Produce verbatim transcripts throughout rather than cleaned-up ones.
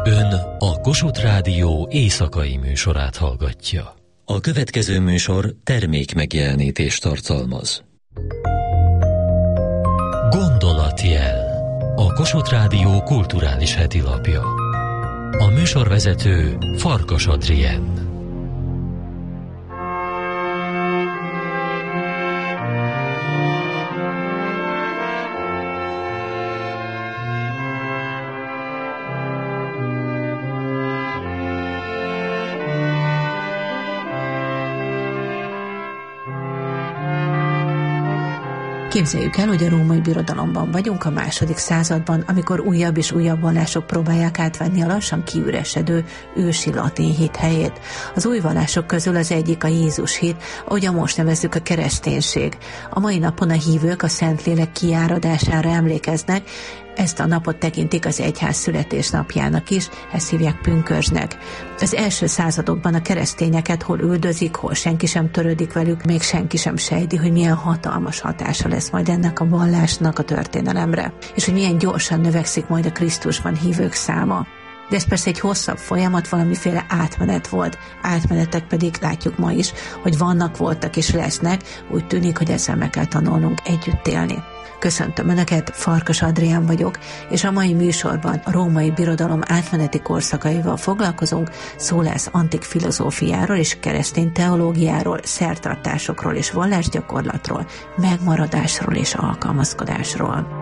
Ön a Kossuth Rádió éjszakai műsorát hallgatja. A következő műsor termékmegjelenítést tartalmaz. Gondolatjel. A Kossuth Rádió kulturális hetilapja. A műsorvezető Farkas Adrien. Képzeljük el, hogy a római birodalomban vagyunk a második században, amikor újabb és újabb vallások próbálják átvenni a lassan kiüresedő ősi latin hit helyét. Az új vallások közül az egyik a Jézus hit, ahogyan most nevezzük a kereszténység. A mai napon a hívők a Szentlélek kiáradására emlékeznek, ezt a napot tekintik az egyház születésnapjának is, ezt hívják pünkösdnek. Az első századokban a keresztényeket hol üldözik, hol senki sem törődik velük, még senki sem sejti, hogy milyen hatalmas hatása lesz majd ennek a vallásnak a történelemre, és hogy milyen gyorsan növekszik majd a Krisztusban hívők száma. De ez persze egy hosszabb folyamat, valamiféle átmenet volt. Átmenetek pedig látjuk ma is, hogy vannak, voltak és lesznek, úgy tűnik, hogy ezzel meg kell tanulnunk együtt élni. Köszöntöm Önöket, Farkas Adrien vagyok, és a mai műsorban a római birodalom átmeneti korszakaival foglalkozunk, szó lesz antik filozófiáról és keresztény teológiáról, szertartásokról és vallásgyakorlatról, megmaradásról és alkalmazkodásról.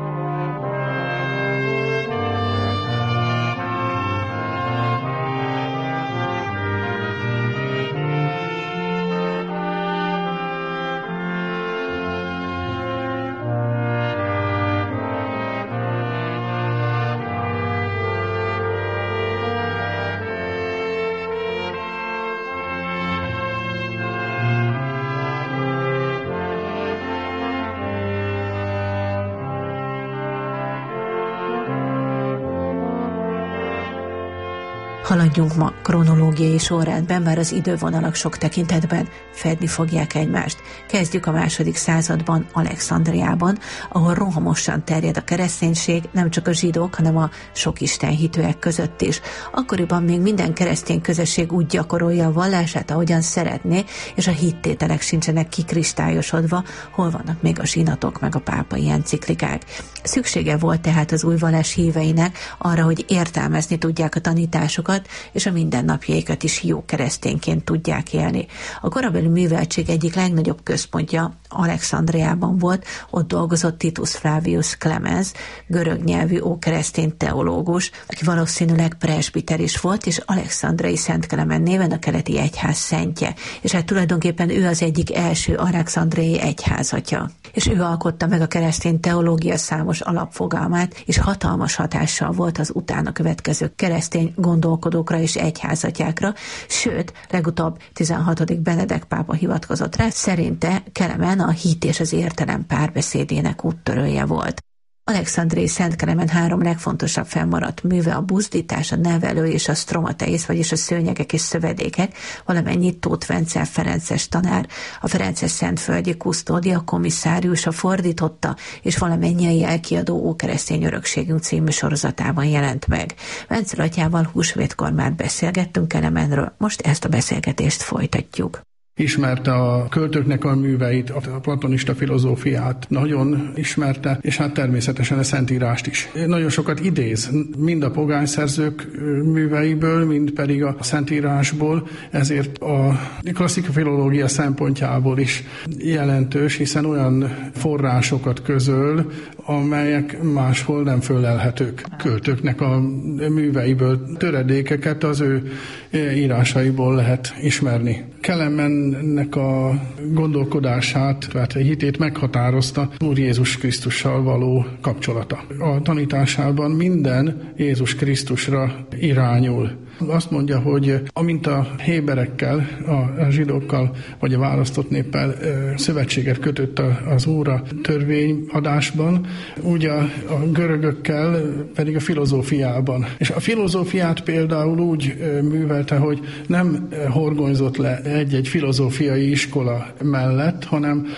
Haladjunk ma kronológiai sorrendben, bár az idővonalak sok tekintetben fedni fogják egymást. Kezdjük a második században, Alexandriában, ahol rohamosan terjed a kereszténység, nem csak a zsidók, hanem a sok istenhitűek között is. Akkoriban még minden keresztény közösség úgy gyakorolja a vallását, ahogyan szeretné, és a hittételek sincsenek kikristályosodva, hol vannak még a zsinatok, meg a pápai enciklikák. Szüksége volt tehát az új vallás híveinek arra, hogy értelmezni tudják a tanításokat, és a mindennapjaikat is jó keresztényként tudják élni. A korabeli műveltség egyik legnagyobb központja Alexandriában volt, ott dolgozott Titus Flavius Clemens, görög nyelvű ókeresztény teológus, aki valószínűleg presbiter is volt, és Alexandriai Szent Kelemen néven a keleti egyház szentje, és hát tulajdonképpen ő az egyik első alexandriai egyházatja. És ő alkotta meg a keresztény teológia számos alapfogalmát, és hatalmas hatással volt az utána következő keresztény gondolkodókra és egyházatjákra, sőt, legutóbb tizenhatodik Benedek pápa hivatkozott rá, szerinte Kelemen a hit és az értelem párbeszédének úttörője volt. Alexandriai Szent Kelemen három legfontosabb fennmaradt műve a buzdítás, a nevelő és a stromateisz, vagyis a szőnyegek és szövedékek, valamennyi Tóth Vencel ferences tanár, a ferences szentföldi kusztódia komisszáriusa fordította, és valamennyi a jelkiadó ókeresztény örökségünk című sorozatában jelent meg. Vencel atyával húsvétkor már beszélgettünk Kelemenről, most ezt a beszélgetést folytatjuk. Ismerte a költőknek a műveit, a platonista filozófiát nagyon ismerte, és hát természetesen a Szentírást is. Nagyon sokat idéz, mind a pogányszerzők műveiből, mind pedig a Szentírásból, ezért a klasszikus filológia szempontjából is jelentős, hiszen olyan forrásokat közöl, amelyek máshol nem fölelhetők. Költőknek a műveiből töredékeket az ő írásaiból lehet ismerni. Kelemennek a gondolkodását, tehát a hitét meghatározta Úr Jézus Krisztussal való kapcsolata. A tanításában minden Jézus Krisztusra irányul. Azt mondja, hogy amint a héberekkel, a zsidókkal, vagy a választott néppel szövetséget kötött az Úr törvényadásban, úgy a, a görögökkel pedig a filozófiában. És a filozófiát például úgy művelte, hogy nem horgonyzott le egy-egy filozófiai iskola mellett, hanem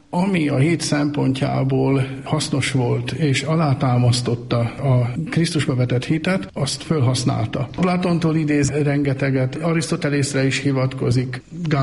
ami a hit szempontjából hasznos volt, és alátámasztotta a Krisztusba vetett hitet, azt felhasználta. Platontól idéz rengeteget, Arisztotelészre is hivatkozik,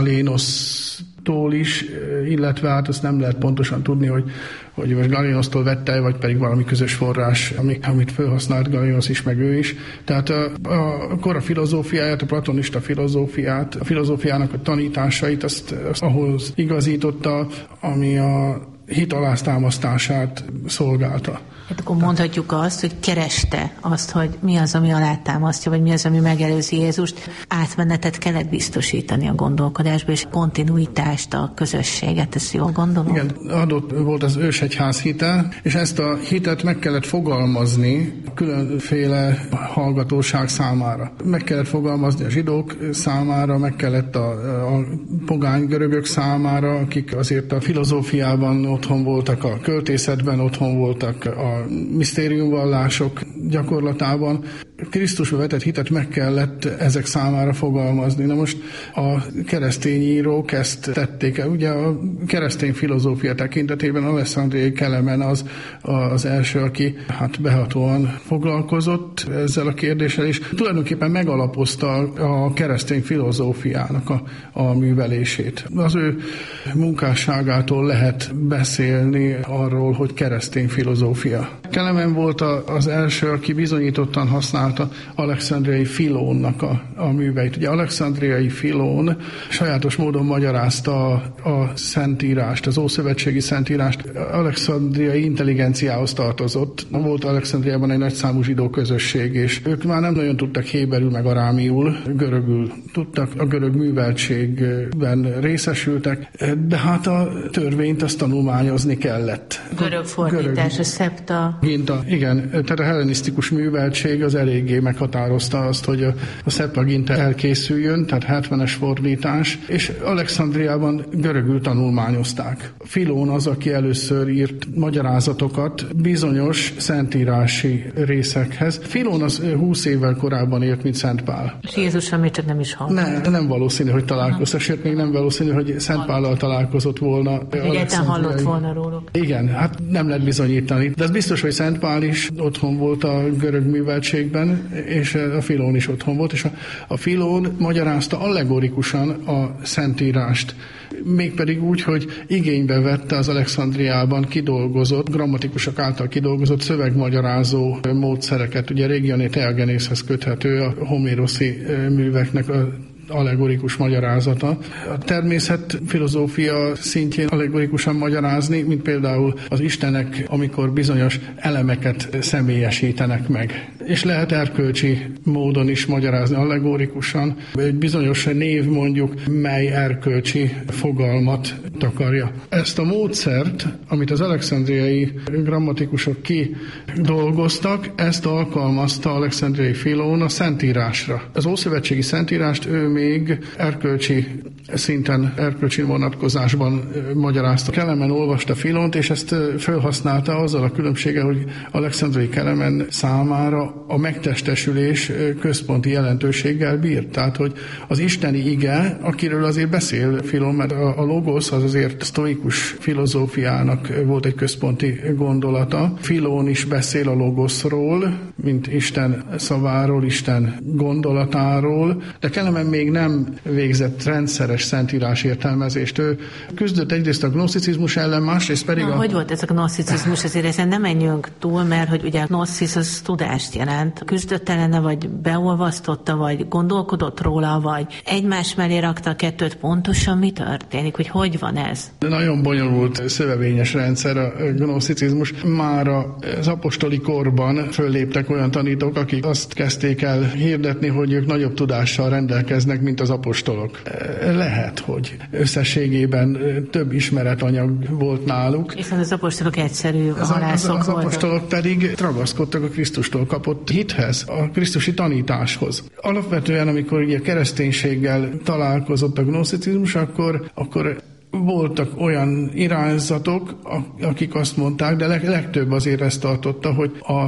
Galénosztól is, illetve hát azt nem lehet pontosan tudni, hogy, hogy most Galénosztól vette, vagy pedig valami közös forrás, amit felhasznált Galénosz is, meg ő is. Tehát a, a kora filozófiáját, a platonista filozófiát, a filozófiának a tanításait, azt, azt ahhoz igazította, ami a hit alátámasztását szolgálta. Hát akkor mondhatjuk azt, hogy kereste azt, hogy mi az, ami alátámasztja, vagy mi az, ami megelőzi Jézust. Átmenetet kellett biztosítani a gondolkodásba, és kontinuitást, a közösséget, ezt jól gondolom? Igen, adott volt az ősegyház hite, és ezt a hitet meg kellett fogalmazni különféle hallgatóság számára. Meg kellett fogalmazni a zsidók számára, meg kellett a, a pogány görögök számára, akik azért a filozófiában otthon voltak, a költészetben otthon voltak, a misztériumvallások gyakorlatában. Krisztusba vetett hitet meg kellett ezek számára fogalmazni. Na most a keresztény írók ezt tették el. Ugye a keresztény filozófia tekintetében Alexandriai Kelemen az az első, aki hát behatóan foglalkozott ezzel a kérdéssel, és tulajdonképpen megalapozta a keresztény filozófiának a, a művelését. Az ő munkásságától lehet beszélni arról, hogy keresztény filozófia. Kelemen volt az első, aki bizonyítottan használta Alexandriai Filónnak a, a műveit. Ugye Alexandriai Filón sajátos módon magyarázta a, a Szentírást, az ószövetségi Szentírást. Alexandriai intelligenciához tartozott. Volt Alexandriában egy nagyszámú zsidó közösség, és ők már nem nagyon tudtak héberül meg arámiul, görögül tudtak, a görög műveltségben részesültek, de hát a törvényt azt tanulmányozni kellett. Görög fordítás, a szepta. Igen, tehát a hellenisztikus műveltség az eléggé meghatározta azt, hogy a, a Septuaginta elkészüljön, tehát hetvenes fordítás, és Alexandriában görögül tanulmányozták. Filón az, aki először írt magyarázatokat bizonyos szentírási részekhez. Filón az húsz évvel korábban élt, mint Szent Pál. És Jézussal még csak nem is hallott. Ne, nem valószínű, hogy találkoztak, sőt, még nem valószínű, hogy Szent Pállal találkozott volna. Egyáltalán hallott volna róluk. Igen, hát nem lehet bizonyítani. De az biztos, hogy Szent Pál is otthon volt a görög műveltségben, és a Filón is otthon volt, és a, a Filón magyarázta allegorikusan a Szentírást, mégpedig úgy, hogy igénybe vette az Alexandriában kidolgozott, grammatikusok által kidolgozott szövegmagyarázó módszereket. Ugye Regione Theagenészhez köthető a homéroszi műveknek a allegorikus magyarázata. A természetfilozófia szintjén allegorikusan magyarázni, mint például az istenek, amikor bizonyos elemeket személyesítenek meg. És lehet erkölcsi módon is magyarázni allegorikusan. Egy bizonyos név mondjuk, mely erkölcsi fogalmat takarja. Ezt a módszert, amit az alexandriai grammatikusok kidolgoztak, ezt alkalmazta Alexandriai Filón a Szentírásra. Az ószövetségi Szentírást ő még erkölcsi szinten, erkölcsi vonatkozásban magyarázta. Kelemen olvasta Filont, és ezt felhasználta azzal a különbsége, hogy Alexandriai Kelemen számára a megtestesülés központi jelentőséggel bírt. Tehát, hogy az isteni ige, akiről azért beszél Filon, mert a, a logosz az azért sztoikus filozófiának volt egy központi gondolata. Filón is beszél a logoszról, mint Isten szaváról, Isten gondolatáról, de Kelemen még nem végzett rendszeres szentírás értelmezést. Ő küzdött egyrészt a gnoszticizmus ellen, másrészt pedig Na, a... Hogy volt ez a gnoszticizmus? Azért ezen nem menjünk túl, mert hogy ugye a gnoszcisz az tudást jelent. Küzdött ellene, vagy beolvasztotta, vagy gondolkodott róla, vagy egymás mellé rakta a kettőt. Pontosan mi történik? Hogy hogy van ez? De nagyon bonyolult, szövevényes rendszer a gnoszticizmus. Már az apostoli korban fölléptek olyan tanítók, akik azt kezdték el hirdetni, hogy ők nagyobb tudással rendelkeznek, mint az apostolok. Lehet, hogy összességében több ismeretanyag volt náluk. Hiszen az apostolok egyszerű az, halászok az, az voltak. apostolok pedig ragaszkodtak a Krisztustól kapott hithez, a krisztusi tanításhoz. Alapvetően, amikor ugye kereszténységgel találkozott a gnoszticizmus, akkor, akkor voltak olyan irányzatok, akik azt mondták, de legtöbb azért ezt tartotta, hogy a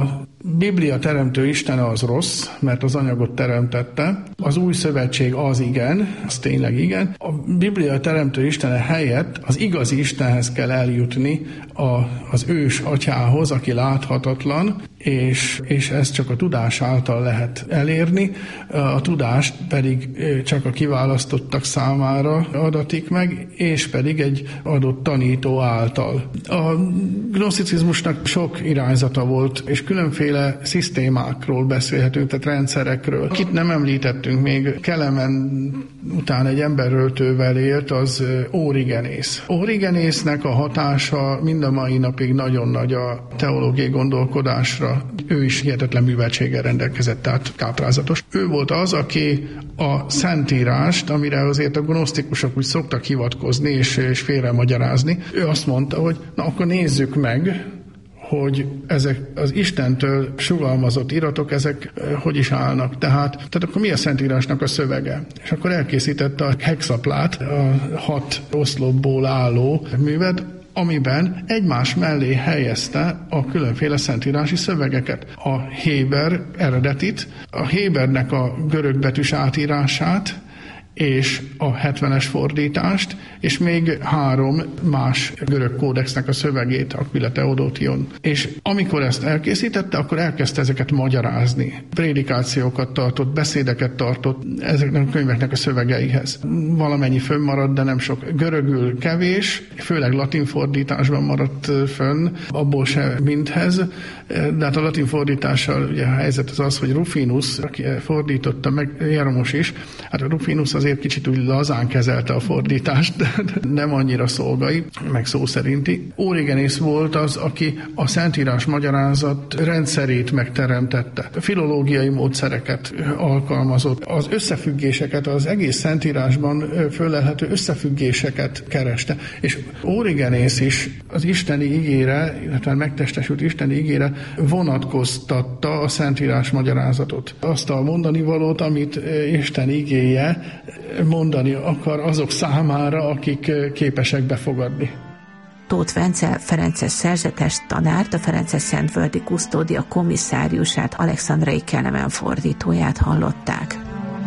Biblia teremtő Istene az rossz, mert az anyagot teremtette. Az új szövetség az igen, az tényleg igen. A Biblia teremtő Istene helyett az igazi Istenhez kell eljutni, a, az ős atyához, aki láthatatlan, és, és ezt csak a tudás által lehet elérni. A tudást pedig csak a kiválasztottak számára adatik meg, és pedig egy adott tanító által. A gnoszticizmusnak sok irányzata volt, és különféle szisztémákról beszélhetünk, tehát rendszerekről. Akit nem említettünk még, Kelemen után egy emberöltővel élt, az Origenész. Origenésznek a hatása mind a mai napig nagyon nagy a teológiai gondolkodásra. Ő is hihetetlen műveltséggel rendelkezett, tehát káprázatos. Ő volt az, aki a Szentírást, amire azért a gnosztikusok úgy szoktak hivatkozni és, és félremagyarázni, ő azt mondta, hogy na akkor nézzük meg, hogy ezek az Istentől sugalmazott iratok, ezek hogy is állnak. Tehát, tehát akkor mi a Szentírásnak a szövege? És akkor elkészítette a hexaplát, a hat oszlopból álló művet, amiben egymás mellé helyezte a különféle szentírási szövegeket. A Héber eredetit, a Hébernek a görögbetűs átírását, és a hetvenes fordítást, és még három más görög kódexnek a szövegét, Aquila Theodotion. És amikor ezt elkészítette, akkor elkezdte ezeket magyarázni. Prédikációkat tartott, beszédeket tartott ezeknek a könyveknek a szövegeihez. Valamennyi fönnmaradt, de nem sok. Görögül kevés, főleg latin fordításban maradt fönn, abból se mindhez. De hát a latin fordítással ugye a helyzet az az, hogy Rufinus, aki fordította meg, Jeromos is, hát a Rufinus azért kicsit úgy lazán kezelte a fordítást, de nem annyira szolgai, meg szó szerinti. Origenész volt az, aki a Szentírás magyarázat rendszerét megteremtette. Filológiai módszereket alkalmazott. Az összefüggéseket, az egész Szentírásban fölelhető összefüggéseket kereste. És Origenész is az isteni igére, illetve megtestesült isteni igére vonatkoztatta a Szentírás magyarázatot. Azt a mondani valót, amit Isten igéje mondani akar azok számára, akik képesek befogadni. Tóth Vencel ferences szerzetes tanárt, a Ferences Szentvölgyi Kusztódia komisszáriusát, Alexandrai Kelemen fordítóját hallották.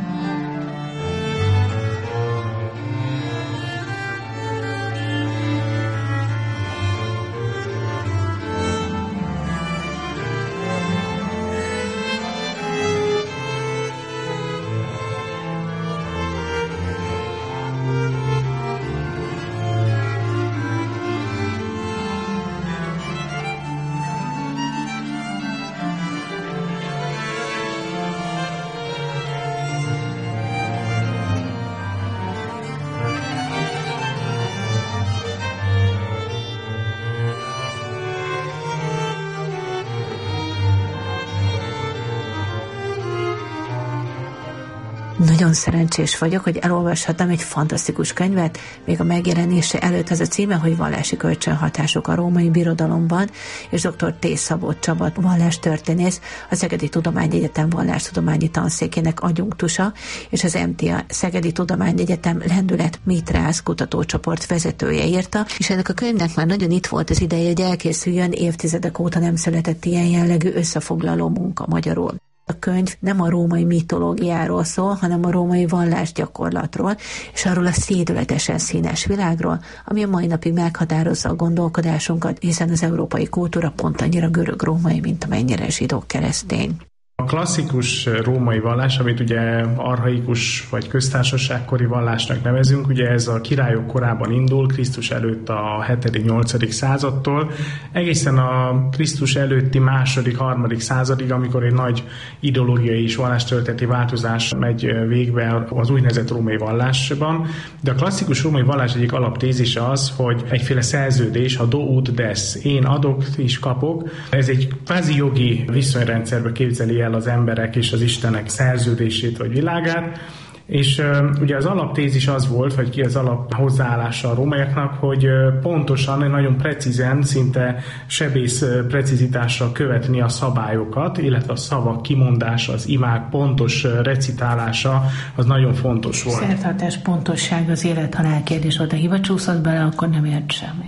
Nagyon szerencsés vagyok, hogy elolvashattam egy fantasztikus könyvet, még a megjelenése előtt. Az a címe, hogy Vallási kölcsönhatások a római birodalomban, és dr. T. Szabó Csaba vallástörténész, a Szegedi Tudományegyetem vallástudományi tanszékének adjunktusa, és az em té á Szegedi Tudományegyetem Lendület Mitrász kutatócsoport vezetője írta, és ennek a könyvnek már nagyon itt volt az ideje, hogy elkészüljön, évtizedek óta nem született ilyen jellegű összefoglaló munka magyarul. A könyv nem a római mitológiáról szól, hanem a római vallásgyakorlatról, és arról a szédületesen színes világról, ami a mai napig meghatározza a gondolkodásunkat, hiszen az európai kultúra pont annyira görög-római, mint amennyire zsidó-keresztény. A klasszikus római vallás, amit ugye archaikus vagy köztársaságkori vallásnak nevezünk, ugye ez a királyok korában indul, Krisztus előtt a hetedik-nyolcadik századtól, egészen a Krisztus előtti második, harmadik századig, amikor egy nagy ideológiai és vallástörténeti változás megy végbe az úgynevezett római vallásban. De a klasszikus római vallás egyik alaptézise az, hogy egyféle szerződés, ha do ut des, én adok és kapok, ez egy kvázi jogi viszonyrendszerbe képzeli el az emberek és az Istenek szerződését vagy világát, és uh, ugye az alaptézis az volt, vagy ki az alap hozzáállása a rómaiaknak, hogy uh, pontosan, nagyon precízen, szinte sebész uh, precizitásra követni a szabályokat, illetve a szavak kimondása, az imák pontos uh, recitálása, az nagyon fontos volt. Szertartás pontosság az élet-halál kérdés volt, a hiba csúszott bele, akkor nem ért semmit.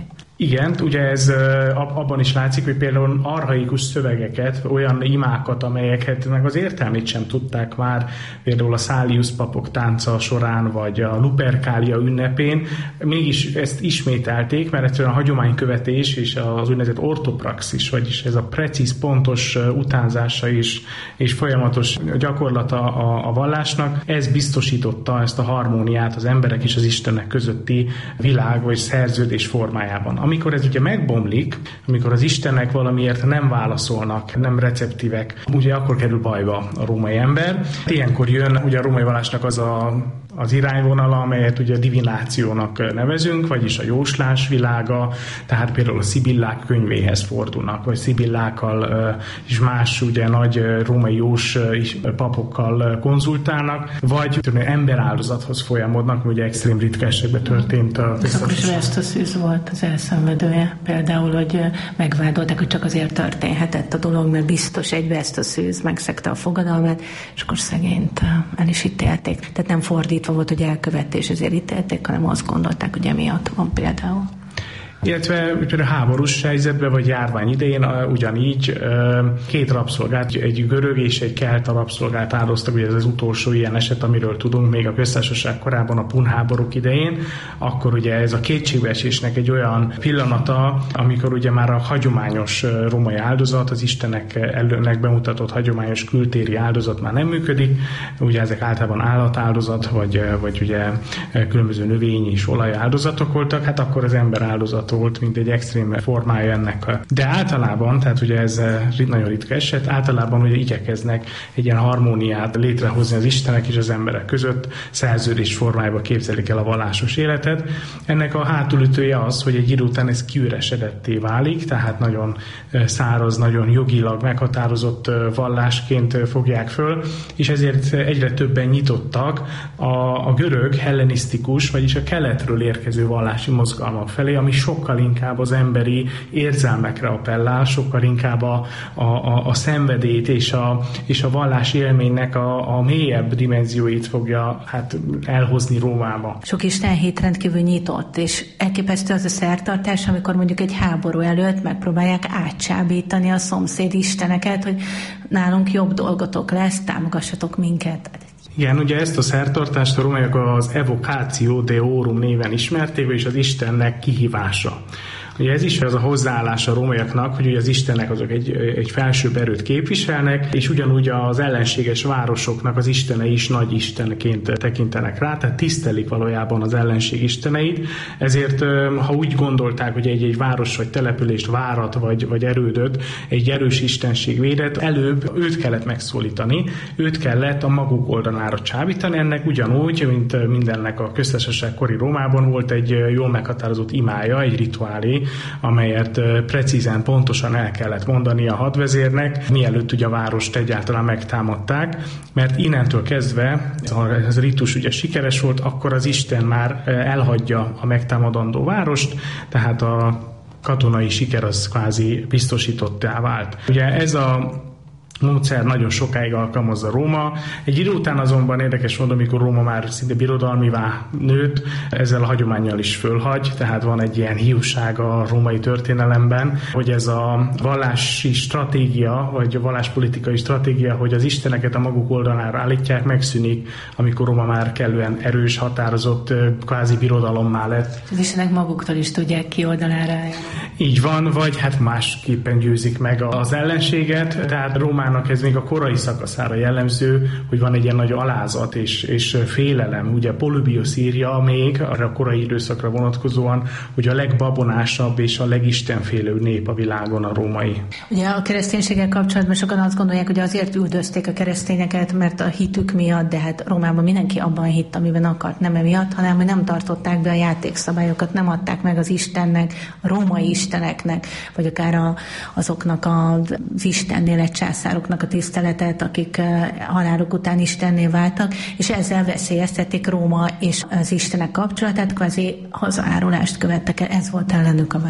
Igen, ugye ez abban is látszik, hogy például archaikus szövegeket, olyan imákat, amelyeket meg az értelmét sem tudták már, például a Szálius papok tánca során, vagy a Lupercalia ünnepén, mégis ezt ismételték, mert egyszerűen a hagyománykövetés és az úgynevezett ortopraxis, vagyis ez a precíz, pontos utánzása is, és folyamatos gyakorlata a, a vallásnak, ez biztosította ezt a harmóniát az emberek és az Istenek közötti világ vagy szerződés formájában. Amikor ez ugye megbomlik, amikor az Istenek valamiért nem válaszolnak, nem receptívek, ugye akkor kerül bajba a római ember. Ilyenkor jön ugye a római vallásnak az a az irányvonala, amelyet ugye divinációnak nevezünk, vagyis a jóslás világa, tehát például a szibillák könyvéhez fordulnak, vagy szibillákkal és más ugye nagy római jós papokkal konzultálnak, vagy emberáldozathoz folyamodnak, ugye extrém ritka esetben történt. Ez akkor is vesztaszűz volt az elszenvedője, például, hogy megvádolták, hogy csak azért történhetett a dolog, mert biztos egy vesztaszűz megszegte a fogadalmat, és akkor szegényt el is ítélték. Tehát nem fordít volt, hogy elkövette, és ezért ítélték, hanem azt gondolták, hogy emiatt van például. Illetve például háborús helyzetben, vagy járvány idején ugyanígy két rabszolgát, egy görög és egy kelta rabszolgát áldoztak, ugye ez az utolsó ilyen eset, amiről tudunk még a köztársaság korában, a pun háborúk idején, akkor ugye ez a kétségbeesésnek egy olyan pillanata, amikor ugye már a hagyományos római áldozat, az Istenek előnek bemutatott hagyományos kültéri áldozat már nem működik, ugye ezek általában állatáldozat, vagy, vagy ugye különböző növény és olajáldozatok voltak, hát akkor az ember áldozat volt, mint egy extrém formája ennek. De általában, tehát ugye ez nagyon ritka eset, általában ugye igyekeznek egy ilyen harmóniát létrehozni az Istenek és az emberek között, szerződés formájába képzelik el a vallásos életet. Ennek a hátulütője az, hogy egy idő után ez kiüresedetté válik, tehát nagyon száraz, nagyon jogilag meghatározott vallásként fogják föl, és ezért egyre többen nyitottak a, a görög, hellenisztikus, vagyis a keletről érkező vallási mozgalmak felé, ami sokkal inkább az emberi érzelmekre appellál, sokkal inkább a, a, a, a szenvedélyt és a, és a vallási élménynek a, a mélyebb dimenzióit fogja hát elhozni Rómába. Sok istenhét rendkívül nyitott, és elképesztő az a szertartás, amikor mondjuk egy háború előtt megpróbálják átcsábítani a szomszéd isteneket, hogy nálunk jobb dolgotok lesz, támogassatok minket. Igen, ugye ezt a szertartást a rómaiak az Evocatio Deorum néven ismerték, és az Istennek kihívása. Ugye ez is az a hozzáállás a rómaiaknak, hogy ugye az istenek azok egy, egy felsőbb erőt képviselnek, és ugyanúgy az ellenséges városoknak az istenei is nagy istenként tekintenek rá, tehát tisztelik valójában az ellenség isteneit. Ezért, ha úgy gondolták, hogy egy-egy város vagy települést, várat vagy, vagy erődöt egy erős istenség védett, előbb őt kellett megszólítani, őt kellett a maguk oldalára csábítani. Ennek ugyanúgy, mint mindennek a köztársaság kori Rómában volt egy jól meghatározott imája, egy rituálé, amelyet precízen, pontosan el kellett mondani a hadvezérnek, mielőtt ugye a várost egyáltalán megtámadták, mert innentől kezdve, ha ez a ritus ugye sikeres volt, akkor az Isten már elhagyja a megtámadandó várost, tehát a katonai siker az kvázi biztosítottá vált. Ugye ez a módszer nagyon sokáig alkalmazza Róma. Egy idő után azonban érdekes módon, amikor Róma már szinte birodalmivá nőtt, ezzel a hagyománnyal is fölhagy, tehát van egy ilyen hiúság a római történelemben, hogy ez a vallási stratégia, vagy a valláspolitikai stratégia, hogy az isteneket a maguk oldalára állítják, megszűnik, amikor Róma már kellően erős, határozott, kvázi birodalommá lett. Az istenek maguktól is tudják ki oldalára állni. Így van, vagy hát másképpen győzik meg az ellenséget, tehát Rómának ez még a korai szakaszára jellemző, hogy van egy ilyen nagy alázat és, és félelem. Ugye Polybius írja még arra a korai időszakra vonatkozóan, hogy a legbabonásabb és a legistenfélőbb nép a világon a római. Ugye a kereszténységgel kapcsolatban sokan azt gondolják, hogy azért üldözték a keresztényeket, mert a hitük miatt, de hát Rómában mindenki abban hitt, amiben akart, nem emiatt, hanem hogy nem tartották be a játékszabályokat, nem adták meg az Istennek, a római isteneknek, vagy akár a, azoknak az istennél egy császároknak a tiszteletet, akik haláluk után istenné váltak, és ezzel veszélyeztették Róma és az istenek kapcsolatát, kvázi hazaárulást követtek el. Ez volt ellenük a vád.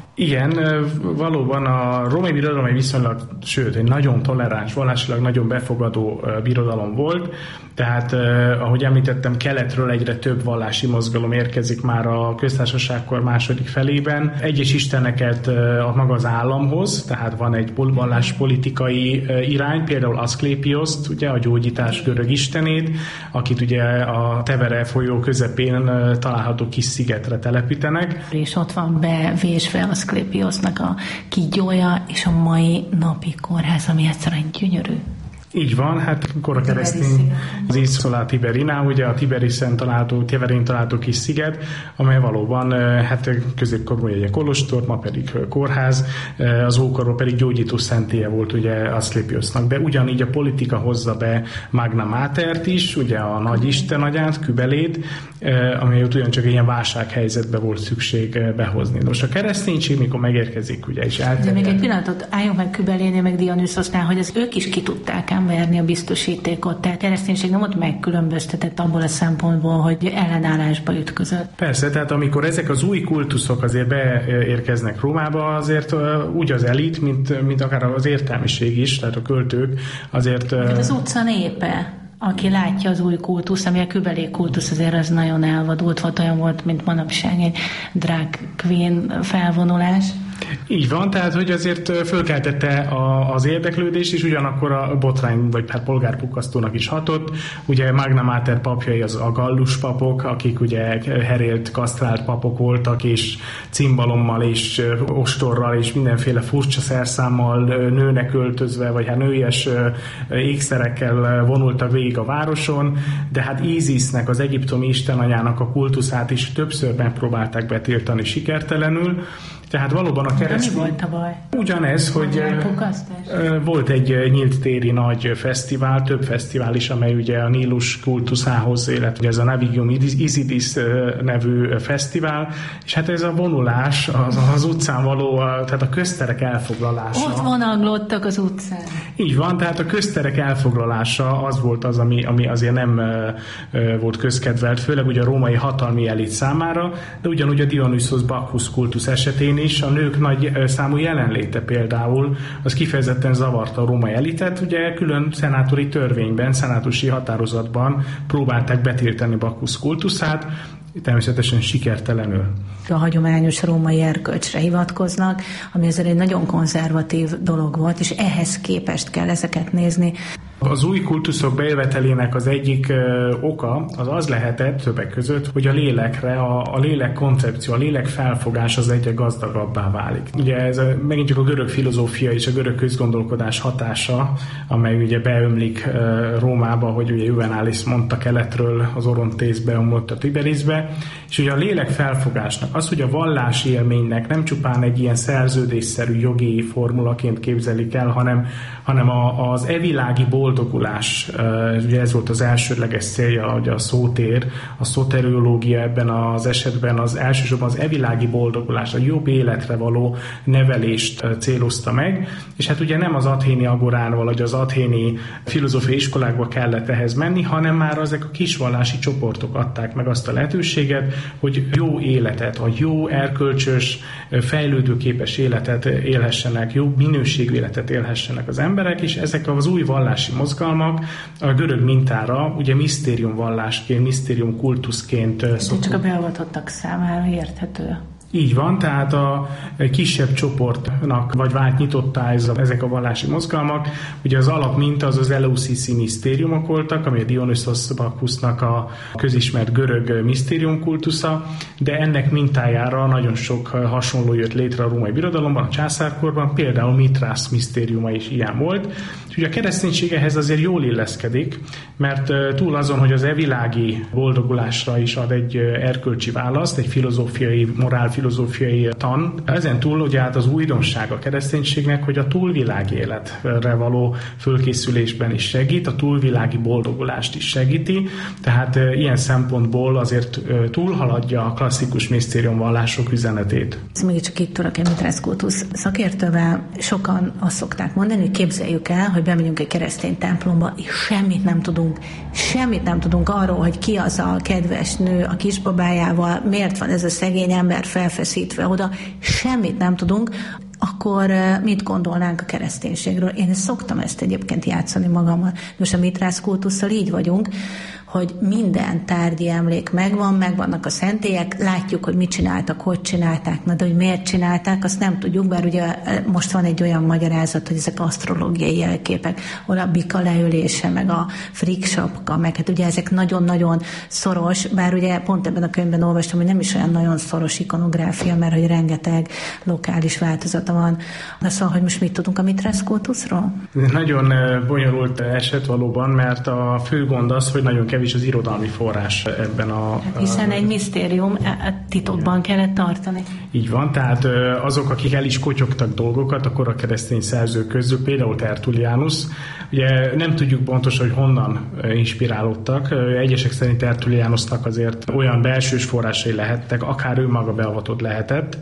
Igen, valóban a római birodalom egy viszonylag, sőt, egy nagyon toleráns, vallásilag nagyon befogadó birodalom volt, tehát ahogy említettem, keletről egyre több vallási mozgalom érkezik már a köztársaságkor második felében. Egyes isteneket a maga az államhoz, tehát van egy valláspolitikai irány, például Aszklépioszt, ugye a gyógyítás görög istenét, akit ugye a Tevere folyó közepén található kis szigetre telepítenek. És ott van bevésve Aszklépiosnak a kígyója, és a mai napi kórház, ami egyszerűen gyönyörű. Így van, hát kora keresztény az Isola Tiberina, ugye a Tiberisen található, Tiberén található kis sziget, amely valóban hát középkorban egy kolostor, ma pedig kórház, az ókorban pedig gyógyító szentélye volt ugye Aszklépiosnak, de ugyanígy a politika hozza be Magna Matert is, ugye a nagy istenagyát, Kybelét, amely ott ugyancsak ilyen válsághelyzetbe volt szükség behozni. Most a kereszténység, mikor megérkezik, ugye is elterjed. De még egy pillanatot álljunk meg Kybelénél, meg Dionüszosnál, hogy az ők is ki tudták verni a biztosítékot. Tehát a kereszténység nem ott megkülönböztetett abból a szempontból, hogy ellenállásba ütközött. Persze, tehát amikor ezek az új kultuszok azért beérkeznek Rómába, azért úgy az elit, mint, mint akár az értelmiség is, tehát a költők azért... Hát az utca népe, aki látja az új kultusz, ami a Kybelé kultusz, azért az nagyon elvadult volt, olyan volt, mint manapság egy drag queen felvonulás. Így van, tehát hogy azért fölkeltette a, az érdeklődést, és ugyanakkor a botrány, vagy hát polgárpukkasztónak is hatott. Ugye Magna Mater papjai az a gallus papok, akik ugye herélt, kasztrált papok voltak, és cimbalommal, és ostorral, és mindenféle furcsa szerszámmal nőnek öltözve, vagy hát nőies ékszerekkel vonultak végig a városon, de hát Ízisnek, az egyiptomi istenanyának a kultuszát is többször megpróbálták betiltani sikertelenül. Tehát valóban a keresztény... Mi volt a baj? Ugyanez, hogy volt egy nyílt téri nagy fesztivál, több fesztivál is, amely ugye a Nílus kultuszához, illetve ez a Navigium Isidis nevű fesztivál, és hát ez a vonulás az, az utcán való, tehát a közterek elfoglalása. Ott vonaglottak az utcán. Így van, tehát a közterek elfoglalása az volt az, ami, ami azért nem volt közkedvelt, főleg ugye a római hatalmi elit számára, de ugyanúgy a Dionysos Bacchus kultusz esetén is a nők nagy számú jelenléte például, az kifejezetten zavarta a római elitet, ugye külön szenátori törvényben, szenátusi határozatban próbálták betiltani Bacchus kultuszát, természetesen sikertelenül. A hagyományos római erkölcsre hivatkoznak, ami azért egy nagyon konzervatív dolog volt, és ehhez képest kell ezeket nézni. Az új kultuszok bejövetelének az egyik ö, oka az az lehetett többek között, hogy a lélekre, a, a lélek koncepció, a lélek felfogás az egyre gazdagabbá válik. Ugye ez a, megint csak a görög filozófia és a görög közgondolkodás hatása, amely ugye beömlik ö, Rómába, hogy ugye Juvenalis mondta keletről, az Orontészbe, ömlött a Tiberisbe, és ugye a lélek felfogásnak, az, hogy a vallási élménynek nem csupán egy ilyen szerződésszerű jogi formulaként képzelik el, hanem, hanem a, az evilági boldogulás, ugye ez volt az elsődleges célja, hogy a szótér, a szoteriológia ebben az esetben az elsősorban az evilági boldogulás, a jobb életre való nevelést célozta meg, és hát ugye nem az athéni agorán, vagy az athéni filozófiai iskolákba kellett ehhez menni, hanem már ezek a kisvallási csoportok adták meg azt a lehetőséget, hogy jó életet, vagy jó erkölcsös, fejlődőképes életet élhessenek, jó minőségű életet élhessenek az emberek, és ezek az új vallási mozgalmak a görög mintára ugye misztérium vallásként, misztérium kultuszként szoktuk. Csak a beavatottak számára érthető. Így van, tehát a kisebb csoportnak vagy vált nyitottá ez a, ezek a vallási mozgalmak. Ugye az alapminta az az Eleusiszi misztériumok voltak, ami a Dionysos Bacchusnak a közismert görög misztérium kultusza, de ennek mintájára nagyon sok hasonló jött létre a római birodalomban, a császárkorban, például Mitrász misztériuma is ilyen volt. És ugye a kereszténység ehhez azért jól illeszkedik, mert túl azon, hogy az evilági boldogulásra is ad egy erkölcsi választ, egy filozófiai, morálfilozófiai tan. Ezen túl ugye hát az újdonság a kereszténységnek, hogy a túlvilági életre való fölkészülésben is segít, a túlvilági boldogulást is segíti, tehát ilyen szempontból azért túlhaladja a klasszikus misztériumvallások üzenetét. Ez mégiscsak itt tudok egy Mitrász kultusz szakértővel, sokan azt szokták mondani, hogy képzeljük el, hogy hogy bemegyünk egy keresztény templomba, és semmit nem tudunk, semmit nem tudunk arról, hogy ki az a kedves nő a kisbabájával, miért van ez a szegény ember felfeszítve oda, semmit nem tudunk, akkor mit gondolnánk a kereszténységről? Én szoktam ezt egyébként játszani magammal. Most a mitrász kultusszal így vagyunk, hogy minden tárgyi emlék megvan, megvannak a szentélyek, látjuk, hogy mit csináltak, hogy csinálták, na de hogy miért csinálták, azt nem tudjuk, bár ugye most van egy olyan magyarázat, hogy ezek asztrológiai jelképek, ahol a bika leülése, meg a friksapka, meg hát ugye ezek nagyon-nagyon szoros, bár ugye pont ebben a könyvben olvastam, hogy nem is olyan nagyon szoros ikonográfia, mert hogy rengeteg lokális változata van. Na szóval, hogy most mit tudunk a mitrász kultuszról? Nagyon bonyolult eset valóban, mert a fő gond az, hogy nagyon kevés az irodalmi forrás ebben a... Hát hiszen egy misztérium, titokban kellett tartani. Így van, tehát azok, akik el is kotyogtak dolgokat, akkor a keresztény szerzők közül, például Tertullianus, ugye nem tudjuk pontosan, hogy honnan inspirálódtak. Egyesek szerint Tertullianusnak azért olyan belsős forrásai lehettek, akár ő maga beavatott lehetett,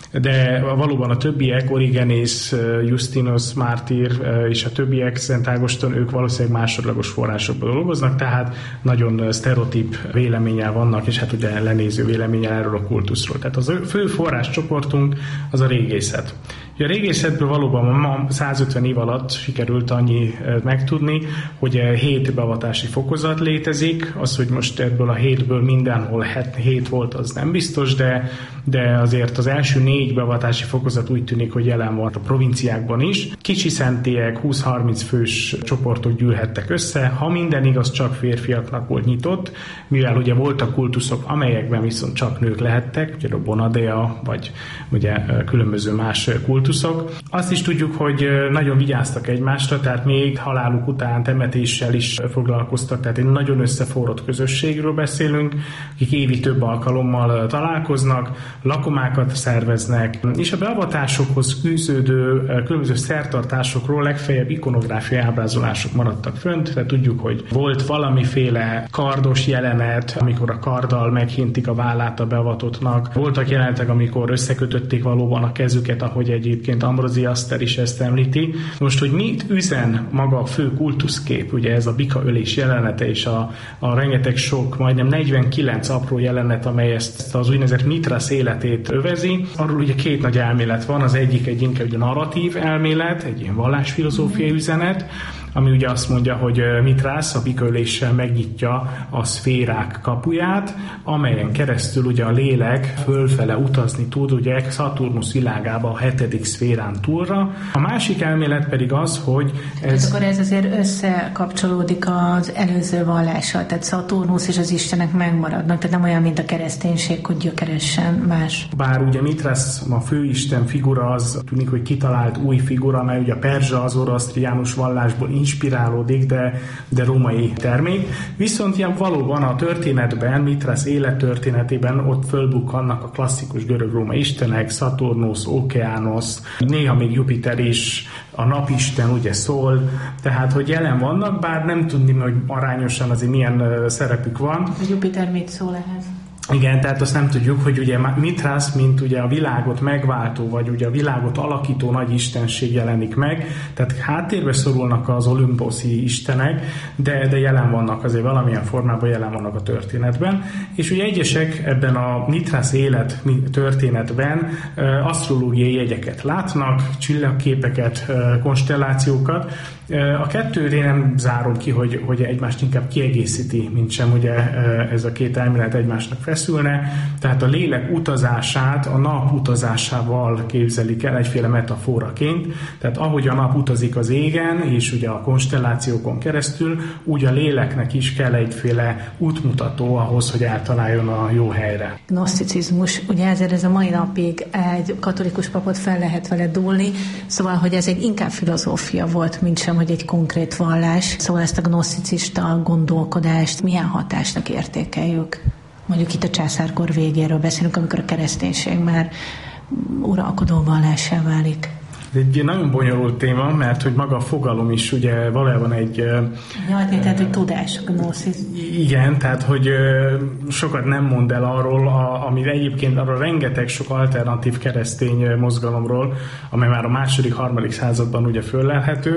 de valóban a többiek, Origenész, Justinus, Mártír és a többiek, Szent Ágoston, ők valószínűleg másodlagos forrásokból dolgoznak, tehát nagyon sztereotíp véleménnyel vannak, és hát ugye lenéző véleménnyel erről a kultuszról. Tehát az fő forráscsoportunk az a régészet. A régészetből valóban ma százötven év alatt sikerült annyi megtudni, hogy hét beavatási fokozat létezik. Az, hogy most ebből a hétből mindenhol hét volt, az nem biztos, de, de azért az első négy beavatási fokozat úgy tűnik, hogy jelen volt a provinciákban is. Kicsi szentélyek, húsz-harminc fős csoportok gyűlhettek össze. Ha minden igaz, csak férfiaknak volt nyitott, mivel ugye voltak kultuszok, amelyekben viszont csak nők lehettek, ugye a Bonadea, vagy ugye különböző más kultuszok. Azt is tudjuk, hogy nagyon vigyáztak egymásra, tehát még haláluk után temetéssel is foglalkoztak, tehát egy nagyon összeforrott közösségről beszélünk, akik évi több alkalommal találkoznak, lakomákat szerveznek, és a beavatásokhoz fűződő különböző szertartásokról legfeljebb ikonográfiai ábrázolások maradtak fönt, tehát tudjuk, hogy volt valamiféle kardos jelenet, amikor a karddal meghintik a vállát a beavatottnak, voltak jelenetek, amikor összekötötték valóban a kezüket, ahogy egy Egyébként Ambrósi Aster is ezt említi. Most, hogy mit üzen maga a fő kultuszkép, ugye ez a bikaölés jelenete és a, a rengeteg sok, majdnem negyvenkilenc apró jelenet, amely ezt az úgynevezett mitrász életét övezi. Arról ugye két nagy elmélet van, az egyik egy inkább egy narratív elmélet, egy ilyen vallásfilozófiai üzenet, ami ugye azt mondja, hogy Mitrász a bikaöléssel megnyitja a szférák kapuját, amelyen keresztül ugye a lélek fölfele utazni tud, ugye Szaturnusz világába a hetedik szférán túlra. A másik elmélet pedig az, hogy ez... Akkor ez azért összekapcsolódik az előző vallással, tehát Szaturnusz és az istenek megmaradnak, tehát nem olyan, mint a kereszténység, hogy gyökeresen más. Bár ugye Mitrász a főisten figura, az tűnik, hogy kitalált új figura, amely ugye a perzsa, az orosztriánus vallásból inspirálódik, de, de római termék. Viszont ilyen valóban a történetben, Mitrász élettörténetében ott fölbukkannak a klasszikus görög-római istenek, Szaturnusz, Okeánosz, néha még Jupiter is, a napisten ugye szól, tehát hogy jelen vannak, bár nem tudni, hogy arányosan azért milyen szerepük van. A Jupiter mit szól ehhez? Igen, tehát azt nem tudjuk, hogy ugye Mitrász, mint ugye a világot megváltó, vagy ugye a világot alakító nagy istenség jelenik meg, tehát háttérbe szorulnak az olimposzi istenek, de, de jelen vannak azért valamilyen formában, jelen vannak a történetben, és ugye egyesek ebben a Mitrász élet történetben asztrológiai jegyeket látnak, csillagképeket, konstellációkat. A kettőre nem zárom ki, hogy, hogy egymást inkább kiegészíti, mint sem ugye ez a két elmélet egymásnak feszülne. Tehát a lélek utazását a nap utazásával képzelik el egyféle metaforaként. Tehát ahogy a nap utazik az égen, és ugye a konstellációkon keresztül, úgy a léleknek is kell egyféle útmutató ahhoz, hogy eltaláljon a jó helyre. Gnoszticizmus, ugye ezért ez a mai napig egy katolikus papot fel lehet vele dúlni, szóval, hogy ez egy inkább filozófia volt, mint sem, hogy egy konkrét vallás. Szóval ezt a gnoszticista gondolkodást milyen hatásnak értékeljük? Mondjuk itt a császárkor végéről beszélünk, amikor a kereszténység már uralkodó vallássá válik. Ez egy nagyon bonyolult téma, mert hogy maga a fogalom is ugye valójában egy... Ja, tehát, hogy tudás, gnoszis. Igen, tehát, hogy sokat nem mond el arról, ami egyébként arra rengeteg sok alternatív keresztény mozgalomról, amely már a második, harmadik században ugye föllelhető,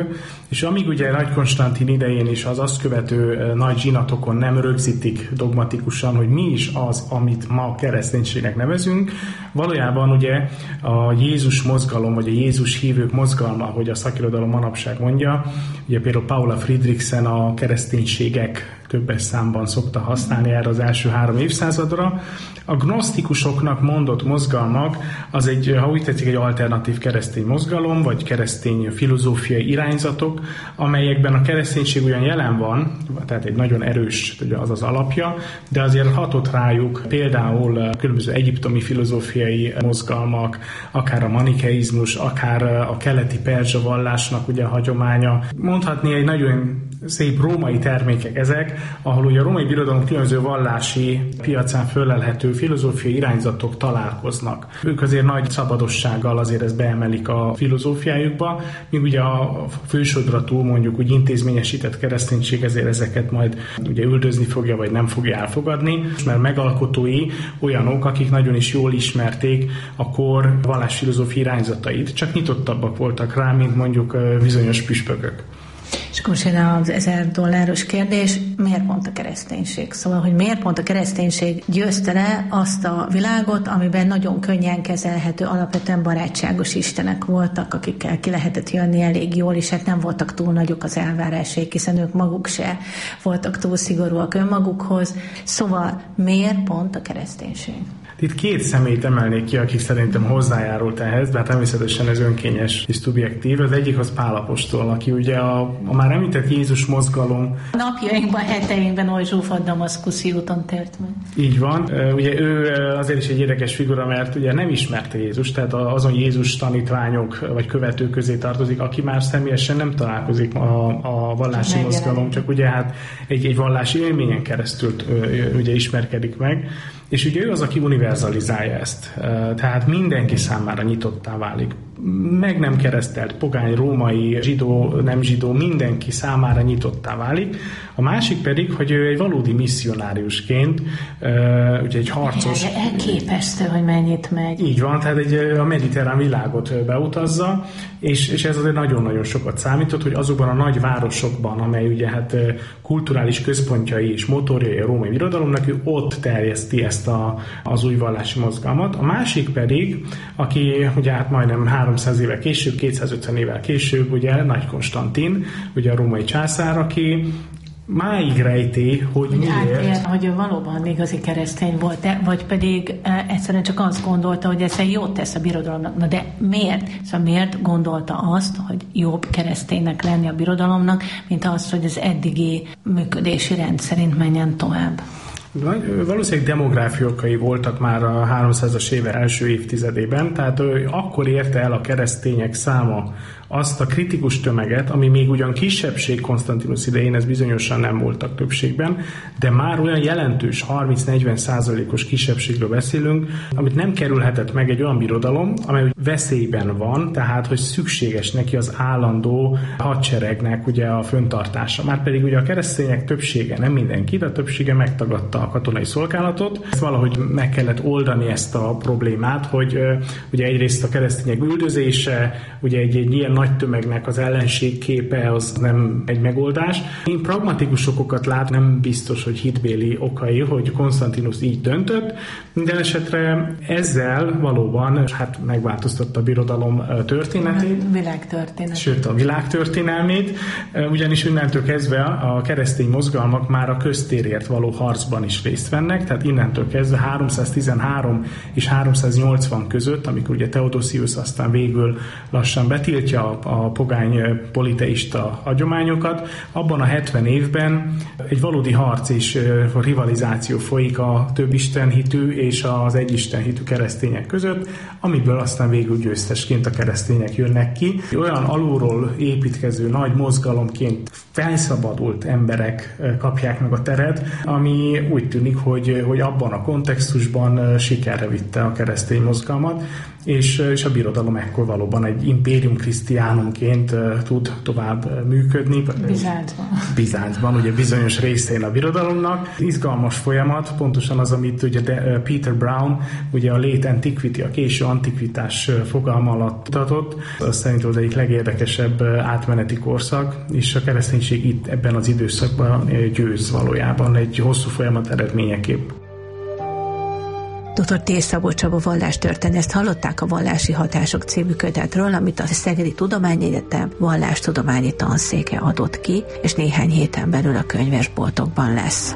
És amíg ugye Nagy Konstantin idején is az azt követő nagy zsinatokon nem rögzítik dogmatikusan, hogy mi is az, amit ma kereszténységnek nevezünk, valójában ugye a Jézus mozgalom, vagy a Jézus hívők mozgalma, ahogy a szakirodalom manapság mondja, ugye például Paula Fridriksen a kereszténységek többes számban szokta használni erre az első három évszázadra. A gnosztikusoknak mondott mozgalmak az egy, ha úgy tetszik, egy alternatív keresztény mozgalom, vagy keresztény filozófiai irányzatok, amelyekben a kereszténység ugyan jelen van, tehát egy nagyon erős, az az alapja, de azért hatott rájuk például különböző egyiptomi filozófiai mozgalmak, akár a manikeizmus, akár a keleti perzsa vallásnak ugye a hagyománya. Mondhatni egy nagyon szép római termékek ezek, ahol ugye a római birodalom különböző vallási piacán fölelhető filozófiai irányzatok találkoznak. Ők azért nagy szabadossággal azért ezt beemelik a filozófiájukba, míg ugye a fősodratú, mondjuk úgy intézményesített kereszténység ezért ezeket majd ugye üldözni fogja, vagy nem fogja elfogadni, mert megalkotói olyanok, akik nagyon is jól ismerték a kor vallásfilozófiai irányzatait, csak nyitottabbak voltak rá, mint mondjuk bizonyos püspökök. És akkor most az ezer dolláros kérdés, miért pont a kereszténység? Szóval, hogy miért pont a kereszténység győzte le azt a világot, amiben nagyon könnyen kezelhető, alapvetően barátságos istenek voltak, akikkel ki lehetett jönni elég jól, és hát nem voltak túl nagyok az elvárásaik, hiszen ők maguk se voltak túl szigorúak önmagukhoz. Szóval miért pont a kereszténység? Itt két személyt emelnék ki, akik szerintem hozzájárult ehhez, de hát természetesen ez önkényes és szubjektív. Az egyik az Pál apostol, aki ugye a, a már említett Jézus mozgalom. Napjainkban, heteinkben oly zsúfolt damaszkuszi úton tért meg. Így van. Ugye ő azért is egy érdekes figura, mert ugye nem ismerte Jézus, tehát azon Jézus tanítványok vagy követők közé tartozik, aki már személyesen nem találkozik a, a vallási mozgalom, csak ugye hát egy, egy vallási élményen keresztül ugye ismerkedik meg. És ugye ő az, aki univerzalizálja ezt. Tehát mindenki számára nyitottá válik. Meg nem keresztelt, pogány, római, zsidó, nem zsidó, mindenki számára nyitottá válik. A másik pedig, hogy ő egy valódi misszionáriusként, ugye egy harcos... Elképesztő, hogy mennyit megy. Így van, tehát egy, a mediterrán világot beutazza, és, és ez azért nagyon-nagyon sokat számított, hogy azokban a nagy városokban, amely ugye hát kulturális központjai és motorjai a római birodalomnak, ő ott terjeszti ezt a, az új vallási mozgalmat. A másik pedig, aki ugye hát majdnem háromszáz évvel később, kétszázötven évvel később, ugye Nagy Konstantin, ugye a római császár, aki máig rejti, hogy miért. Átért, hogy ő valóban igazi keresztény volt, de, vagy pedig e, egyszerűen csak azt gondolta, hogy ez jót tesz a birodalomnak. Na de miért? Szóval miért gondolta azt, hogy jobb kereszténynek lenni a birodalomnak, mint azt, hogy az eddigi működési rend szerint menjen tovább? Valószínűleg demográfiai okai voltak már a háromszázas éve első évtizedében, tehát ő akkor érte el a keresztények száma azt a kritikus tömeget, ami még ugyan kisebbség Konstantinusz idején, ez bizonyosan nem voltak többségben, de már olyan jelentős harminc-negyven százalékos kisebbségről beszélünk, amit nem kerülhetett meg egy olyan birodalom, amely veszélyben van, tehát hogy szükséges neki az állandó hadseregnek ugye a föntartása. Márpedig ugye a keresztények többsége, nem mindenki, de a többsége megtagadta a katonai szolgálatot. Ezt valahogy meg kellett oldani ezt a problémát, hogy ugye egyrészt a keresztények üldözése, ugye egy, egy ilyen nagy tömegnek az ellenségképe az nem egy megoldás. Én pragmatikus okokat lát, nem biztos, hogy hitbéli okai, hogy Konstantinus így döntött. Minden esetre ezzel valóban hát megváltoztatta a birodalom történetét. A világtörténetét. Sőt, a világtörténelmét, ugyanis innentől kezdve a keresztény mozgalmak már a köztérért való harcban is részt vennek, tehát innentől kezdve háromszáztizenhárom és háromszáznyolcvan között, amikor ugye Theodosius aztán végül lassan betiltja a pogány politeista hagyományokat, abban a hetven évben egy valódi harc és rivalizáció folyik a több istenhitű és az egy istenhitű keresztények között, amiből aztán végül győztesként a keresztények jönnek ki. Olyan alulról építkező nagy mozgalomként felszabadult emberek kapják meg a teret, ami úgy tűnik, hogy, hogy abban a kontextusban sikerre vitte a keresztény mozgalmat, és, és a birodalom ekkor valóban egy impérium Christianumként tud tovább működni. Bizáncban. Bizáncban, ugye bizonyos részén a birodalomnak. Izgalmas folyamat, pontosan az, amit ugye Peter Brown ugye a late antiquity, a késő antikvitás fogalma alatt mutatott. Az szerintem az egyik legérdekesebb átmeneti korszak, és a kereszténység itt ebben az időszakban győz valójában egy hosszú folyamat eredményeképp. doktor T. Szabó Csaba vallástörténészt hallották a Vallási Hatások című kötetről, amit a Szegedi Tudományegyetem vallástudományi tanszéke adott ki, és néhány héten belül a könyvesboltokban lesz.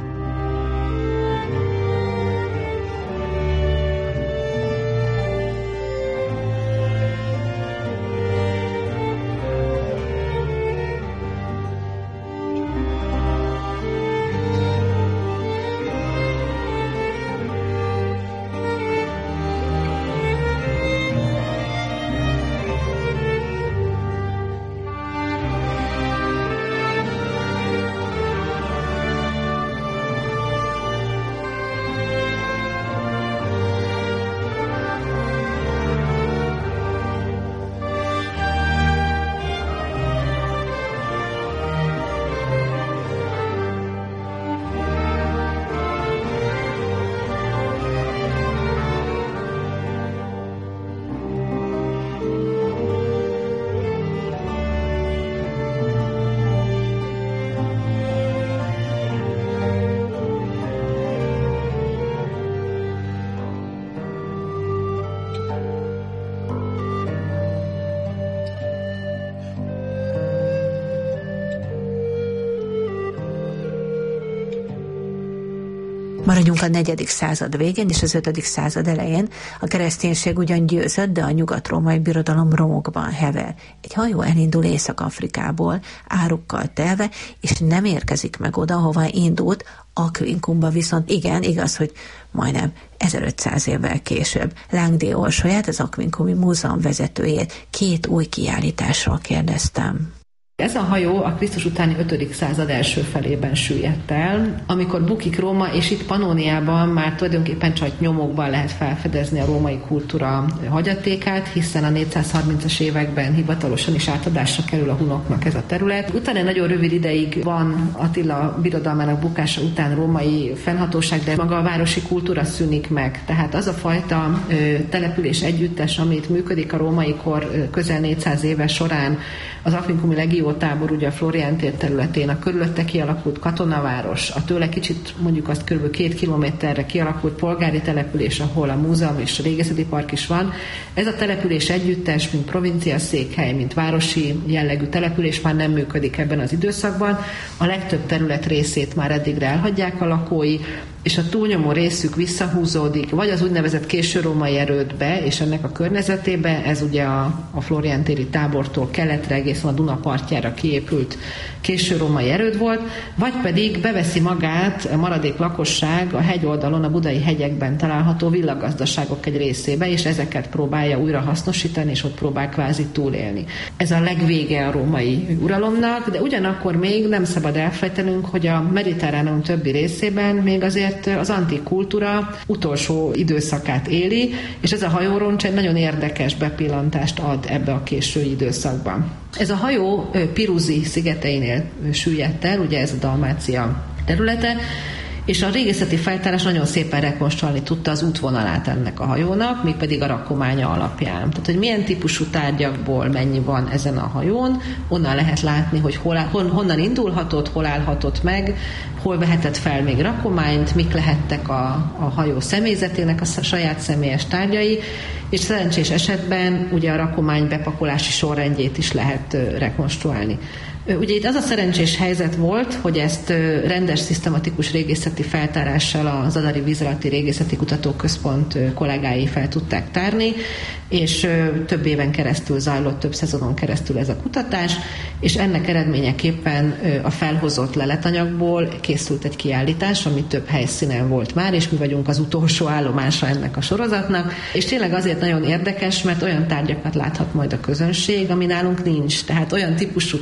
Maradjunk a negyedik század végén és az ötödik század elején. A kereszténység ugyan győzött, de a nyugat-római birodalom romokban hever. Egy hajó elindul Észak-Afrikából, árukkal telve, és nem érkezik meg oda, hova indult, Aquincumba viszont igen, igaz, hogy majdnem ezerötszáz évvel később. Langdé Orsolyát, az Aquincumi Múzeum vezetőjét két új kiállításról kérdeztem. Ez a hajó a Krisztus utáni ötödik század első felében süllyedt el, amikor bukik Róma, és itt Pannóniában már tulajdonképpen csak nyomokban lehet felfedezni a római kultúra hagyatékát, hiszen a négyszázharmincas években hivatalosan is átadásra kerül a hunoknak ez a terület. Utána nagyon rövid ideig van Attila birodalmának bukása után római fennhatóság, de maga a városi kultúra szűnik meg. Tehát az a fajta ö, település együttes, amit működik a római kor közel négyszáz éve során, az Aquincumi legiótábor ugye a Florián tér területén, a körülötte kialakult katonaváros, a tőle kicsit mondjuk azt kb. két kilométerre kialakult polgári település, ahol a múzeum és a régészeti park is van. Ez a település együttes, mint provincia székhely, mint városi jellegű település már nem működik ebben az időszakban. A legtöbb terület részét már eddigre elhagyják a lakói, és a túlnyomó részük visszahúzódik, vagy az úgynevezett késő-római erődbe, és ennek a környezetébe, ez ugye a, a Florián téri tábortól keletre, egészen a Duna partjára kiépült késő-római erőd volt, vagy pedig beveszi magát a maradék lakosság a hegyoldalon, a budai hegyekben található villagazdaságok egy részébe, és ezeket próbálja újra hasznosítani, és ott próbál kvázi túlélni. Ez a legvége a római uralomnak, de ugyanakkor még nem szabad elfelejtenünk, hogy a mediterráneum többi részében még azért az antik kultúra utolsó időszakát éli, és ez a hajóroncs egy nagyon érdekes bepillantást ad ebbe a késői időszakban. Ez a hajó Piruzi szigeteinél süllyedt el, ugye ez a Dalmácia területe, és a régészeti feltárás nagyon szépen rekonstruálni tudta az útvonalát ennek a hajónak, mégpedig a rakománya alapján. Tehát, hogy milyen típusú tárgyakból mennyi van ezen a hajón, onnan lehet látni, hogy hol, hon, honnan indulhatott, hol állhatott meg, hol vehetett fel még rakományt, mik lehettek a, a hajó személyzetének a saját személyes tárgyai, és szerencsés esetben ugye a rakomány bepakolási sorrendjét is lehet rekonstruálni. Ugye itt az a szerencsés helyzet volt, hogy ezt rendes, szisztematikus régészeti feltárással a Zadari Vízalatti Régészeti Kutatóközpont kollégái fel tudták tárni, és több éven keresztül zajlott, több szezonon keresztül ez a kutatás, és ennek eredményeképpen a felhozott leletanyagból készült egy kiállítás, ami több helyszínen volt már, és mi vagyunk az utolsó állomása ennek a sorozatnak, és tényleg azért nagyon érdekes, mert olyan tárgyakat láthat majd a közönség, ami nálunk nincs, tehát olyan típusú tárgyakat,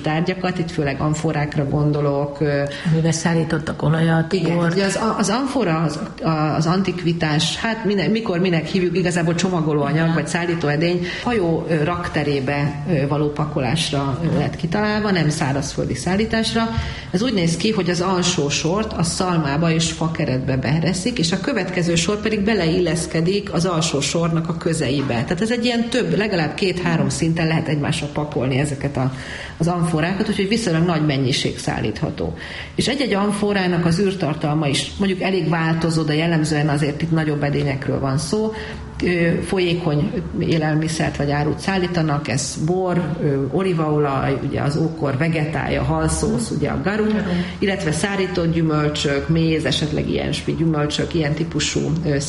játékokat, itt főleg amforákra gondolok. Amivel szállítottak olajat, igen, bort. ugye az, az amfora, az, az antikvitás, hát minek, mikor, minek hívjuk, igazából csomagolóanyag, ja. vagy szállítóedény, hajó rakterébe való pakolásra lett kitalálva, nem szárazföldi szállításra. Ez úgy néz ki, hogy az alsó sort a szalmába és fakeretbe bereszik, és a következő sor pedig beleilleszkedik az alsó sornak a közeibe. Tehát ez egy ilyen több, legalább két-három szinten lehet egymásra pakolni ezeket a, az amforákat, úgyhogy viszonylag nagy mennyiség szállítható. És egy-egy amforának az űrtartalma is mondjuk elég változó, de jellemzően azért itt nagyobb edényekről van szó. Folyékony élelmiszert vagy árut szállítanak, ez bor, olívaolaj, ugye az ókor vegetálja, halszósz, ugye a garum, illetve szárított gyümölcsök, méz, esetleg ilyen gyümölcsök, ilyen típusú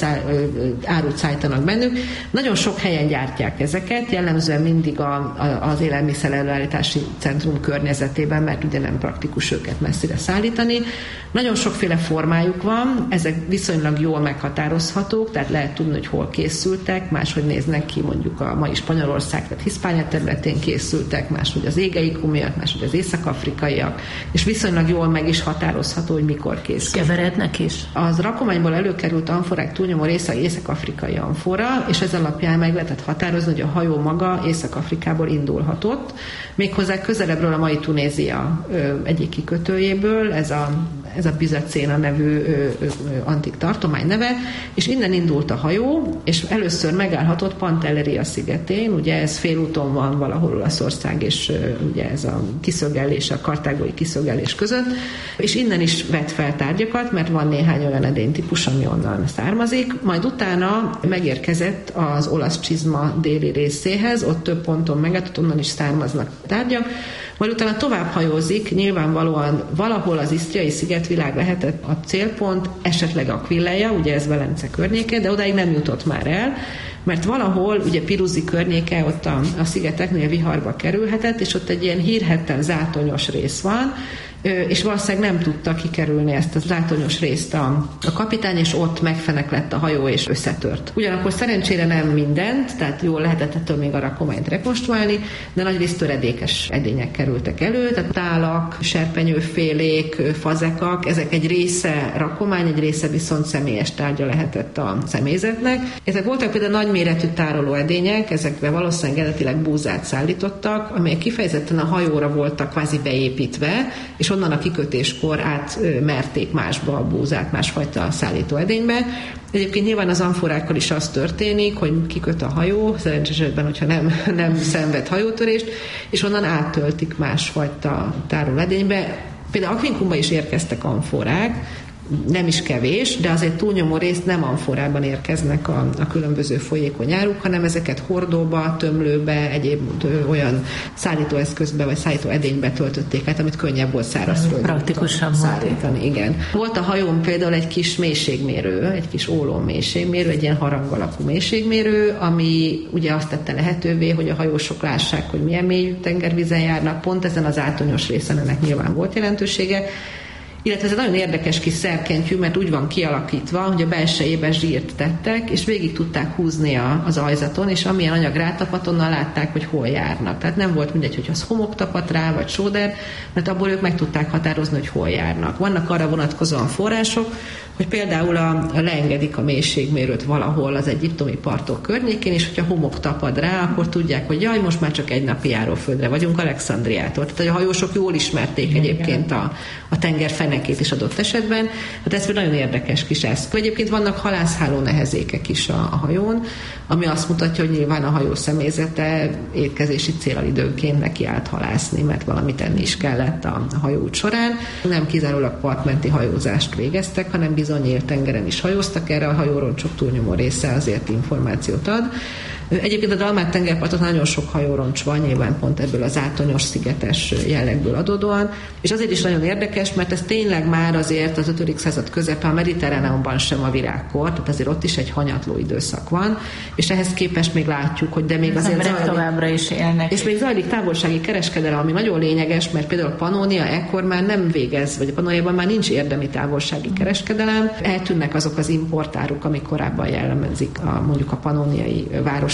árut szállítanak bennük. Nagyon sok helyen gyártják ezeket, jellemzően mindig a, a, az élelmiszer előállítási centrum környezetében, mert ugye nem praktikus őket messzire szállítani. Nagyon sokféle formájuk van, ezek viszonylag jól meghatározhatók, tehát lehet tudni, hogy hol készültek, máshogy néznek ki, mondjuk a mai Spanyolország, tehát Hiszpánia területén készültek, máshogy az égeikumiak, máshogy az észak-afrikaiak, és viszonylag jól meg is határozható, hogy mikor készül. Keverednek is? Az rakományból előkerült amforák túlnyomó része észak-afrikai amfora, és ez alapján meg lehetett határozni, hogy a hajó maga Észak-Afrikából indulhatott, méghozzá közelebbről a mai Tunézia egyik kikötőjéből, ez a ez a Bizacéna nevű ö, ö, antik tartomány neve, és innen indult a hajó, és először megállhatott Pantelleria szigetén, ugye ez félúton van valahol Olaszország, és ö, ugye ez a kiszögelés, a kartágói kiszögelés között, és innen is vett fel tárgyakat, mert van néhány olyan edénytípus, ami onnan származik, majd utána megérkezett az olasz csizma déli részéhez, ott több ponton megálltott, onnan is származnak tárgyak, majd utána tovább hajózik, nyilvánvalóan valahol az isztriai szigetvilág lehetett a célpont, esetleg Aquileia, ugye ez Velence környéke, de odáig nem jutott már el, mert valahol, ugye Piruzi környéke, ott a, a szigeteknél viharba kerülhetett, és ott egy ilyen hírhedten zátonyos rész van, és valószínűleg nem tudta kikerülni ezt az zátonyos részt a, a kapitány, és ott megfenek lett a hajó, és összetört. Ugyanakkor szerencsére nem mindent, tehát jól lehetett ettől még a rakományt rekonstruálni, de nagyrészt töredékes edények kerültek elő, tehát tálak, serpenyőfélék, fazekak, ezek egy része rakomány, egy része viszont személyes tárgya lehetett a személyzetnek. Ezek voltak például nagyméretű tároló edények, ezekbe valószínűleg eredetileg búzát szállítottak, amelyek kifejezetten a hajóra voltak kvázi beépítve, és onnan a kikötéskor átmerték másba a búzát, másfajta szállítóedénybe. Egyébként nyilván az amforákkal is az történik, hogy kiköt a hajó, szerencsés esetben, hogyha nem, nem szenved hajótörést, és onnan áttöltik másfajta tárolóedénybe. Például Aquincumba is érkeztek amforák, nem is kevés, de azért túlnyomó részt nem amforában érkeznek a, a különböző folyékony áruk, hanem ezeket hordóba, tömlőbe, egyéb olyan szállítóeszközbe vagy szállító edénybe töltötték át, amit könnyebb volt szárazföldön praktikusan szállítani. Igen. Volt a hajón például egy kis mélységmérő, egy kis óló mélységmérő, egy ilyen harang alakú mélységmérő, ami ugye azt tette lehetővé, hogy a hajósok lássák, hogy milyen mélyű tengervízen járnak, pont ezen az átonyos részen ennek nyilván volt jelentősége. Illetve ez egy nagyon érdekes kis szerkentyű, mert úgy van kialakítva, hogy a belsejében zsírt tettek, és végig tudták húzni a, az ajzaton, és amilyen anyag rátapadt, onnan látták, hogy hol járnak. Tehát nem volt mindegy, hogy az homok tapadt rá, vagy sóder, mert abból ők meg tudták határozni, hogy hol járnak. Vannak arra vonatkozóan források, hogy például a, a leengedik a mélységmérőt valahol az egyiptomi partok környékén, és hogyha homok tapad rá, akkor tudják, hogy jaj, most már csak egy napi járóföldre vagyunk Alexandriától. Tehát a hajósok jól ismerték egyébként a, a tenger fenekét is adott esetben. Hát ez nagyon érdekes kis eszköz. Egyébként vannak halászháló nehezékek is a, a hajón, ami azt mutatja, hogy nyilván a hajó személyzete étkezési céllal időnként neki állt halászni, mert valamit enni is kellett a, a hajóút során. Nem kizárólag partmenti hajózást végeztek, hanem bizony nyílt tengeren is hajóztak, erre a hajóroncsok túlnyomó része azért információt ad. Egyébként a Dalmát tengerparton nagyon sok hajóroncs van, nyilván pont ebből az átonyos szigetes jellegből adódóan, és azért is nagyon érdekes, mert ez tényleg már azért az ötödik század közepe a Mediterráneumban sem a virágkor, tehát azért ott is egy hanyatló időszak van, és ehhez képest még látjuk, hogy de még azért zajlik, továbbra is élnek. És még zajlik távolsági kereskedelem, ami nagyon lényeges, mert például Pannonia ekkor már nem végez, vagy a Pannoniában már nincs érdemi távolsági kereskedelem, eltűnnek azok az importáruk, amik korábban jellemezik a, mondjuk a pannoniai város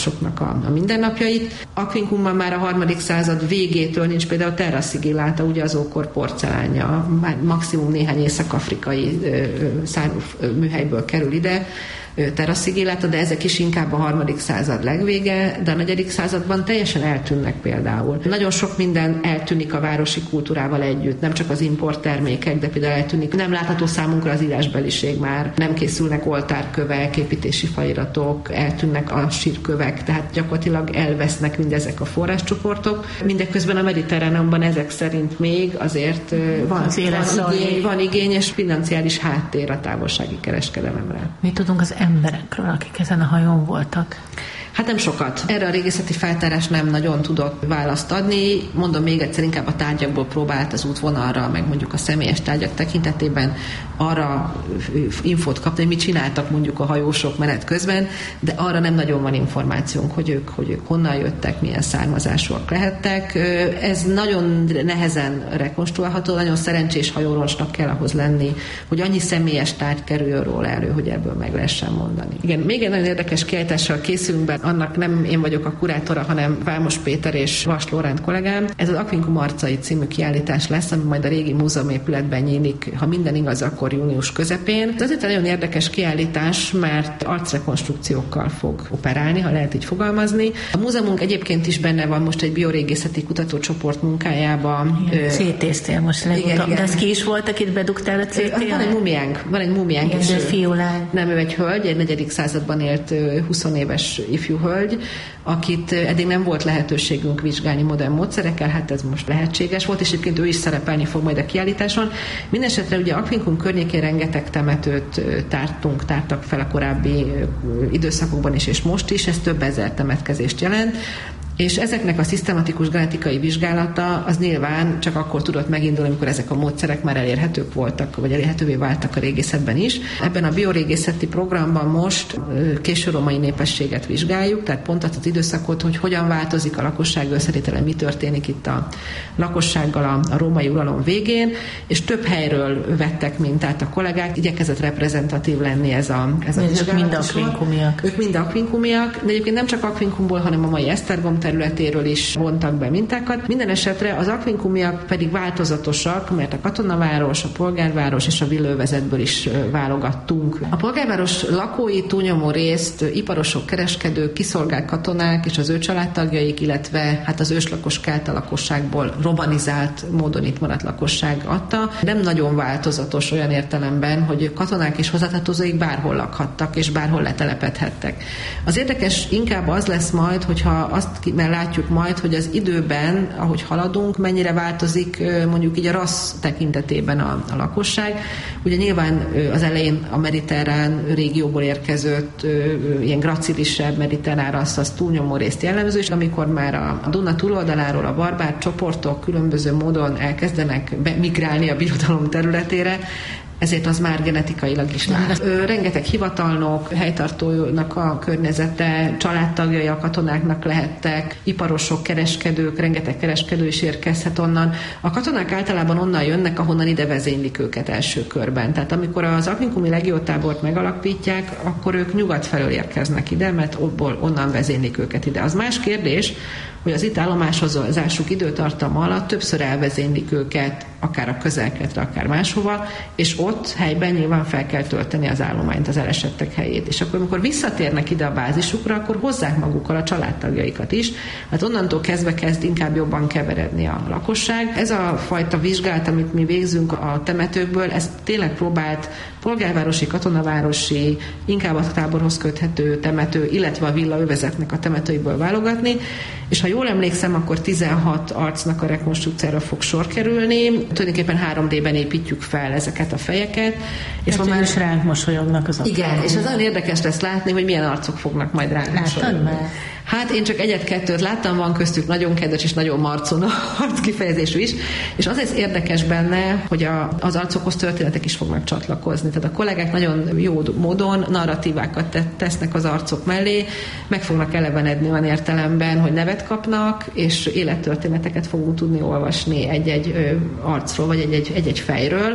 vallásoknak a, a mindennapjait. Aquincumban már a harmadik század végétől nincs például terra sigillata, ugye az ókor porcelánja, már maximum néhány észak-afrikai szárú műhelyből kerül ide, terra sigillata, de ezek is inkább a harmadik század legvége, de a negyedik században teljesen eltűnnek például. Nagyon sok minden eltűnik a városi kultúrával együtt, nem csak az import termékek, de például eltűnik. Nem látható számunkra az írásbeliség már, nem készülnek oltárkövek, építési feliratok, eltűnnek a sírkövek, tehát gyakorlatilag elvesznek mindezek a forráscsoportok. Mindeközben a Mediterráneumban ezek szerint még azért van, az van, igény, van igény és financiális háttér a távolsági kereskedelemre. Mi tudunk az emberekről, akik ezen a hajón voltak? Hát nem sokat. Erre a régészeti feltárás nem nagyon tudott választ adni. Mondom még egyszer, inkább a tárgyakból próbált az útvonalra, meg mondjuk a személyes tárgyak tekintetében arra infót kapni, hogy mit csináltak mondjuk a hajósok menet közben, de arra nem nagyon van információnk, hogy ők, hogy ők honnan jöttek, milyen származásúak lehettek. Ez nagyon nehezen rekonstruálható, nagyon szerencsés hajóroncsnak kell ahhoz lenni, hogy annyi személyes tárgy kerüljön róla elő, hogy ebből meg lehessen mondani. Igen, még egy nagyon érdekes kiállítással készülünk be, annak nem én vagyok a kurátora, hanem Vámos Péter és Vas Lóránt kollégám. Ez az Aquincum arcai című kiállítás lesz, ami majd a régi múzeumépületben nyílik, ha minden igaz, akkor június közepén. Ez azért egy nagyon érdekes kiállítás, mert arcrekonstrukciókkal fog operálni, ha lehet így fogalmazni. A múzeumunk egyébként is benne van most egy biorégészeti kutatócsoport munkájában. cé té-ztél most legutóbb. De ez ki is volt, akit bedugtál a cé té? Van egy mumiánk, van egy mumiánk. Igen, de fiúlány. Nem, ő egy hölgy, egy negyedik században élt húsz éves ifjú hölgy, akit eddig nem volt lehetőségünk vizsgálni modern módszerekkel, hát ez most lehetséges volt, és egyébként ő is szerepelni fog majd a kiállításon. Mindenesetre ugye Aquincum környékén rengeteg temetőt tártunk, tártak fel a korábbi időszakokban is, és most is, ez több ezer temetkezést jelent. És ezeknek a szisztematikus genetikai vizsgálata az nyilván csak akkor tudott megindulni, amikor ezek a módszerek már elérhetők voltak, vagy elérhetővé váltak a régészetben is. Ebben a biorégészeti programban most késő-római népességet vizsgáljuk, tehát pont azt az időszakot, hogy hogyan változik a lakosság összetétele, mi történik itt a lakossággal a, a római uralom végén, és több helyről vettek mintát a kollégák, igyekezett reprezentatív lenni ez a, ez a vizsgálat. Ők mind aquincummiak. Ők mind aquincummiak, de egyébként nem csak Aquincumból, hanem a mai Esztergom területéről is vontak be mintákat. Minden esetre az aquincummiak pedig változatosak, mert a katonaváros, a polgárváros és a villővezetből is válogattunk. A polgárváros lakói túlnyomó részt iparosok, kereskedők, kiszolgált katonák és az ő családtagjaik, illetve hát az őslakos kelta lakosságból romanizált módon itt maradt lakosság adta. Nem nagyon változatos olyan értelemben, hogy katonák és hozzátartozóik bárhol lakhattak és bárhol letelepedhettek. Az érdekes inkább az lesz majd, hogyha azt mert látjuk majd, hogy az időben, ahogy haladunk, mennyire változik mondjuk így a rassz tekintetében a, a lakosság. Ugye nyilván az elején a mediterrán régióból érkezett ilyen gracilisebb mediterrán rassz az túlnyomó részt jellemző, és amikor már a Duna túloldaláról a barbár csoportok különböző módon elkezdenek migrálni a birodalom területére, ezért az már genetikailag is lát. Rengeteg hivatalnok, helytartónak a környezete, családtagjai a katonáknak lehettek, iparosok, kereskedők, rengeteg kereskedő is érkezhet onnan. A katonák általában onnan jönnek, ahonnan ide vezénylik őket első körben. Tehát amikor az aquincumi legiótábort megalapítják, akkor ők nyugat felől érkeznek ide, mert abból onnan vezénylik őket ide. Az más kérdés, hogy az itt állomásozásuk időtartama alatt többször elvezénylik őket, akár a közelkeletre, akár máshova, és ott helyben nyilván fel kell tölteni az állományt, az elesettek helyét. És akkor, amikor visszatérnek ide a bázisukra, akkor hozzák magukkal a családtagjaikat is. Hát onnantól kezdve kezd inkább jobban keveredni a lakosság. Ez a fajta vizsgálat, amit mi végzünk a temetőkből, ez tényleg próbált polgárvárosi, katonavárosi, inkább a táborhoz köthető temető, illetve a villaövezetnek a temetőiből válogatni, és ha jól emlékszem, akkor tizenhat arcnak a rekonstrukcióra fog sor kerülni. Tulajdonképpen három dében építjük fel ezeket a fejeket. És már is ránk mosolyognak az arcok. Igen, és az nagyon érdekes lesz látni, hogy milyen arcok fognak majd ránk mosolyogni. Már? Hát én csak egyet-kettőt láttam, van köztük nagyon kedves és nagyon marcon arc kifejezésű is, és az ez érdekes benne, hogy a, az arcokhoz történetek is fognak csatlakozni. Tehát a kollégák nagyon jó módon narratívákat tesznek az arcok mellé, meg fognak elevenedni olyan értelemben, hogy nevet kapnak, és élettörténeteket fogunk tudni olvasni egy-egy arcról, vagy egy-egy, egy-egy fejről.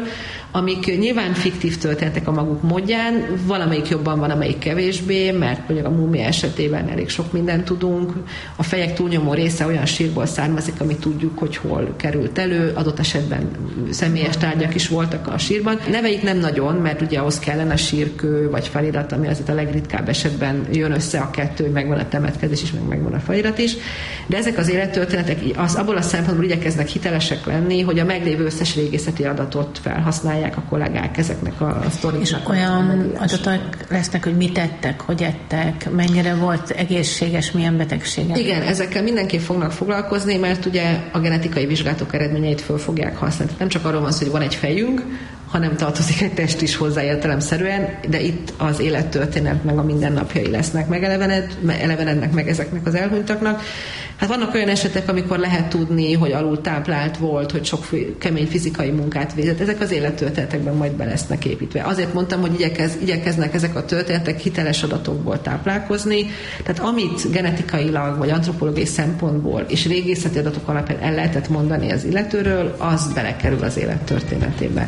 amik nyilván fiktív történetek a maguk módján, valamelyik jobban van, amelyik kevésbé, mert mondjuk a múmia esetében elég sok mindent tudunk. A fejek túlnyomó része olyan sírból származik, amit tudjuk, hogy hol került elő, adott esetben személyes tárgyak is voltak a sírban. Neveik nem nagyon, mert ugye ahhoz kellene sírkő vagy felirat, ami azért a legritkább esetben jön össze a kettő, hogy megvan a temetkezés is, meg megvan a felirat is. De ezek az élettörténetek az, abból a szempontból igyekeznek hitelesek lenni, hogy a meglévő összes régészeti adatot felhasználják a kollégák ezeknek a sztoriknak. És olyan adatok lesznek, hogy mit ettek, hogy ettek, mennyire volt egészséges, milyen betegségek? Igen, ezekkel mindenképp fognak foglalkozni, mert ugye a genetikai vizsgálatok eredményeit föl fogják használni. Nem csak arról van szó, hogy van egy fejünk, hanem tartozik egy test is hozzá értelemszerűen, de itt az élettörténet meg a mindennapjai lesznek megelevenednek meg ezeknek az elhunytaknak. Hát vannak olyan esetek, amikor lehet tudni, hogy alul táplált volt, hogy sok kemény fizikai munkát végzett. Ezek az élettörténetekben majd be lesznek építve. Azért mondtam, hogy igyekez, igyekeznek ezek a történetek hiteles adatokból táplálkozni. Tehát amit genetikailag vagy antropológiai szempontból és régészeti adatok alapján el lehetett mondani az illetőről, az belekerül az élettörténetébe.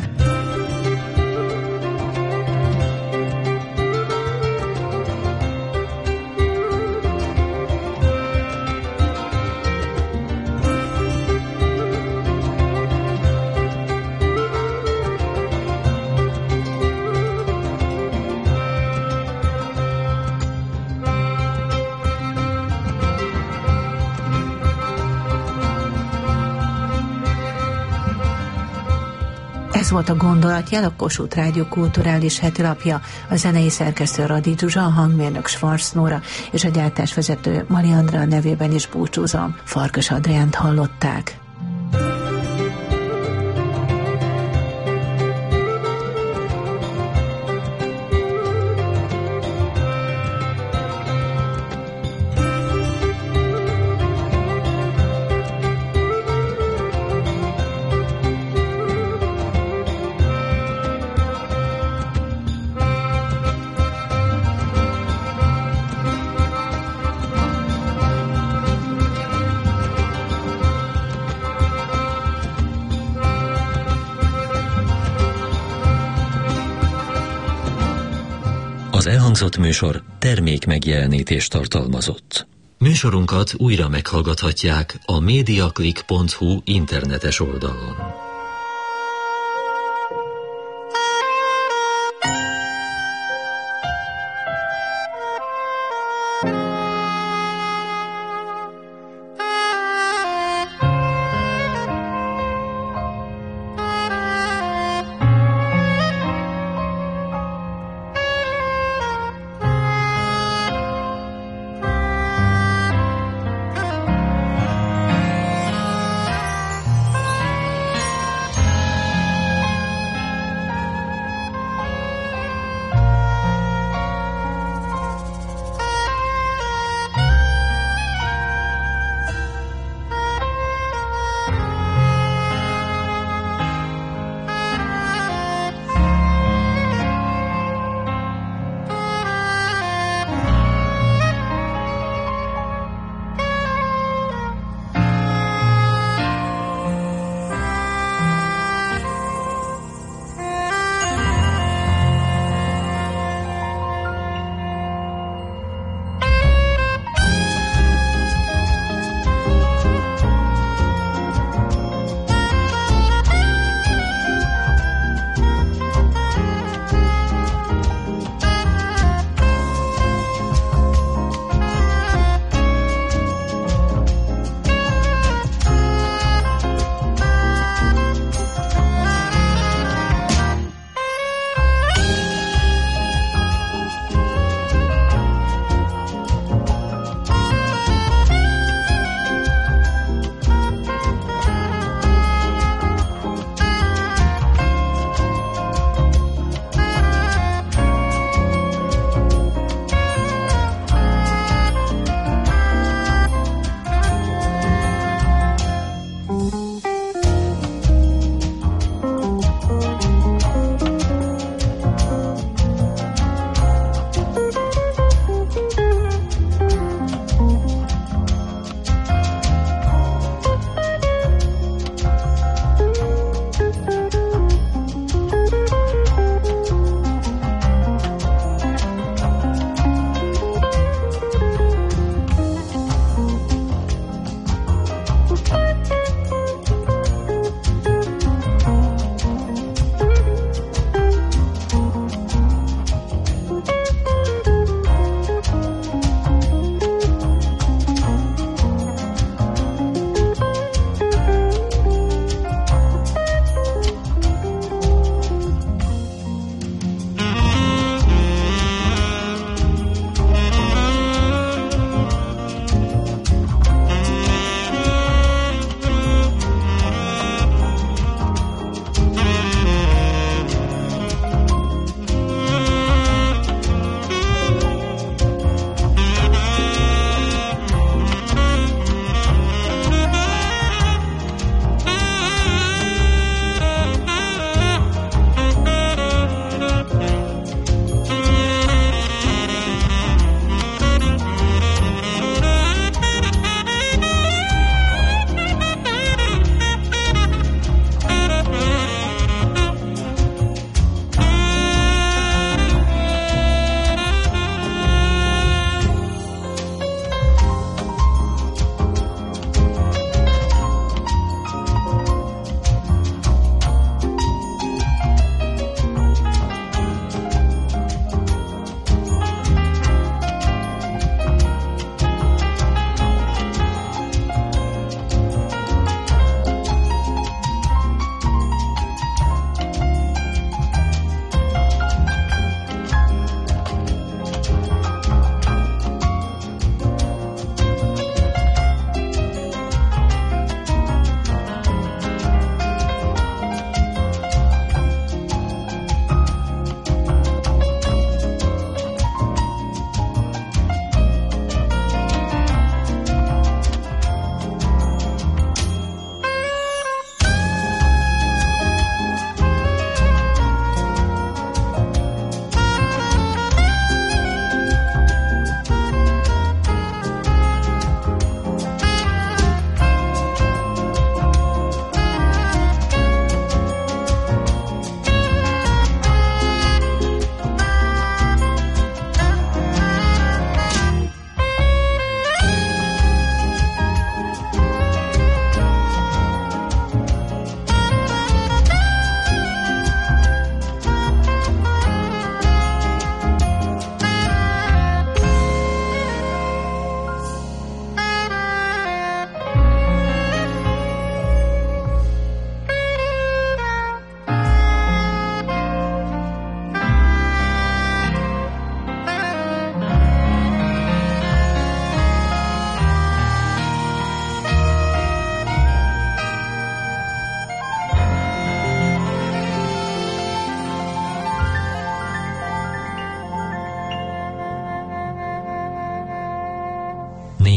Ez volt a Gondolatjel, a Kossuth Rádió kulturális hetilapja, a zenei szerkesztő Radi Zsuzsa, a hangmérnök Schwarz Nóra és a gyártásvezető Mali Andrea nevében is búcsúzom. Farkas Adriánt hallották. Az elhangzott műsor termék megjelenítést tartalmazott. Műsorunkat újra meghallgathatják a mediaclick pont hu internetes oldalon.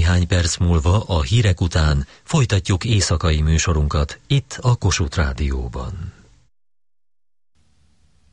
Néhány perc múlva a hírek után folytatjuk éjszakai műsorunkat itt a Kossuth Rádióban.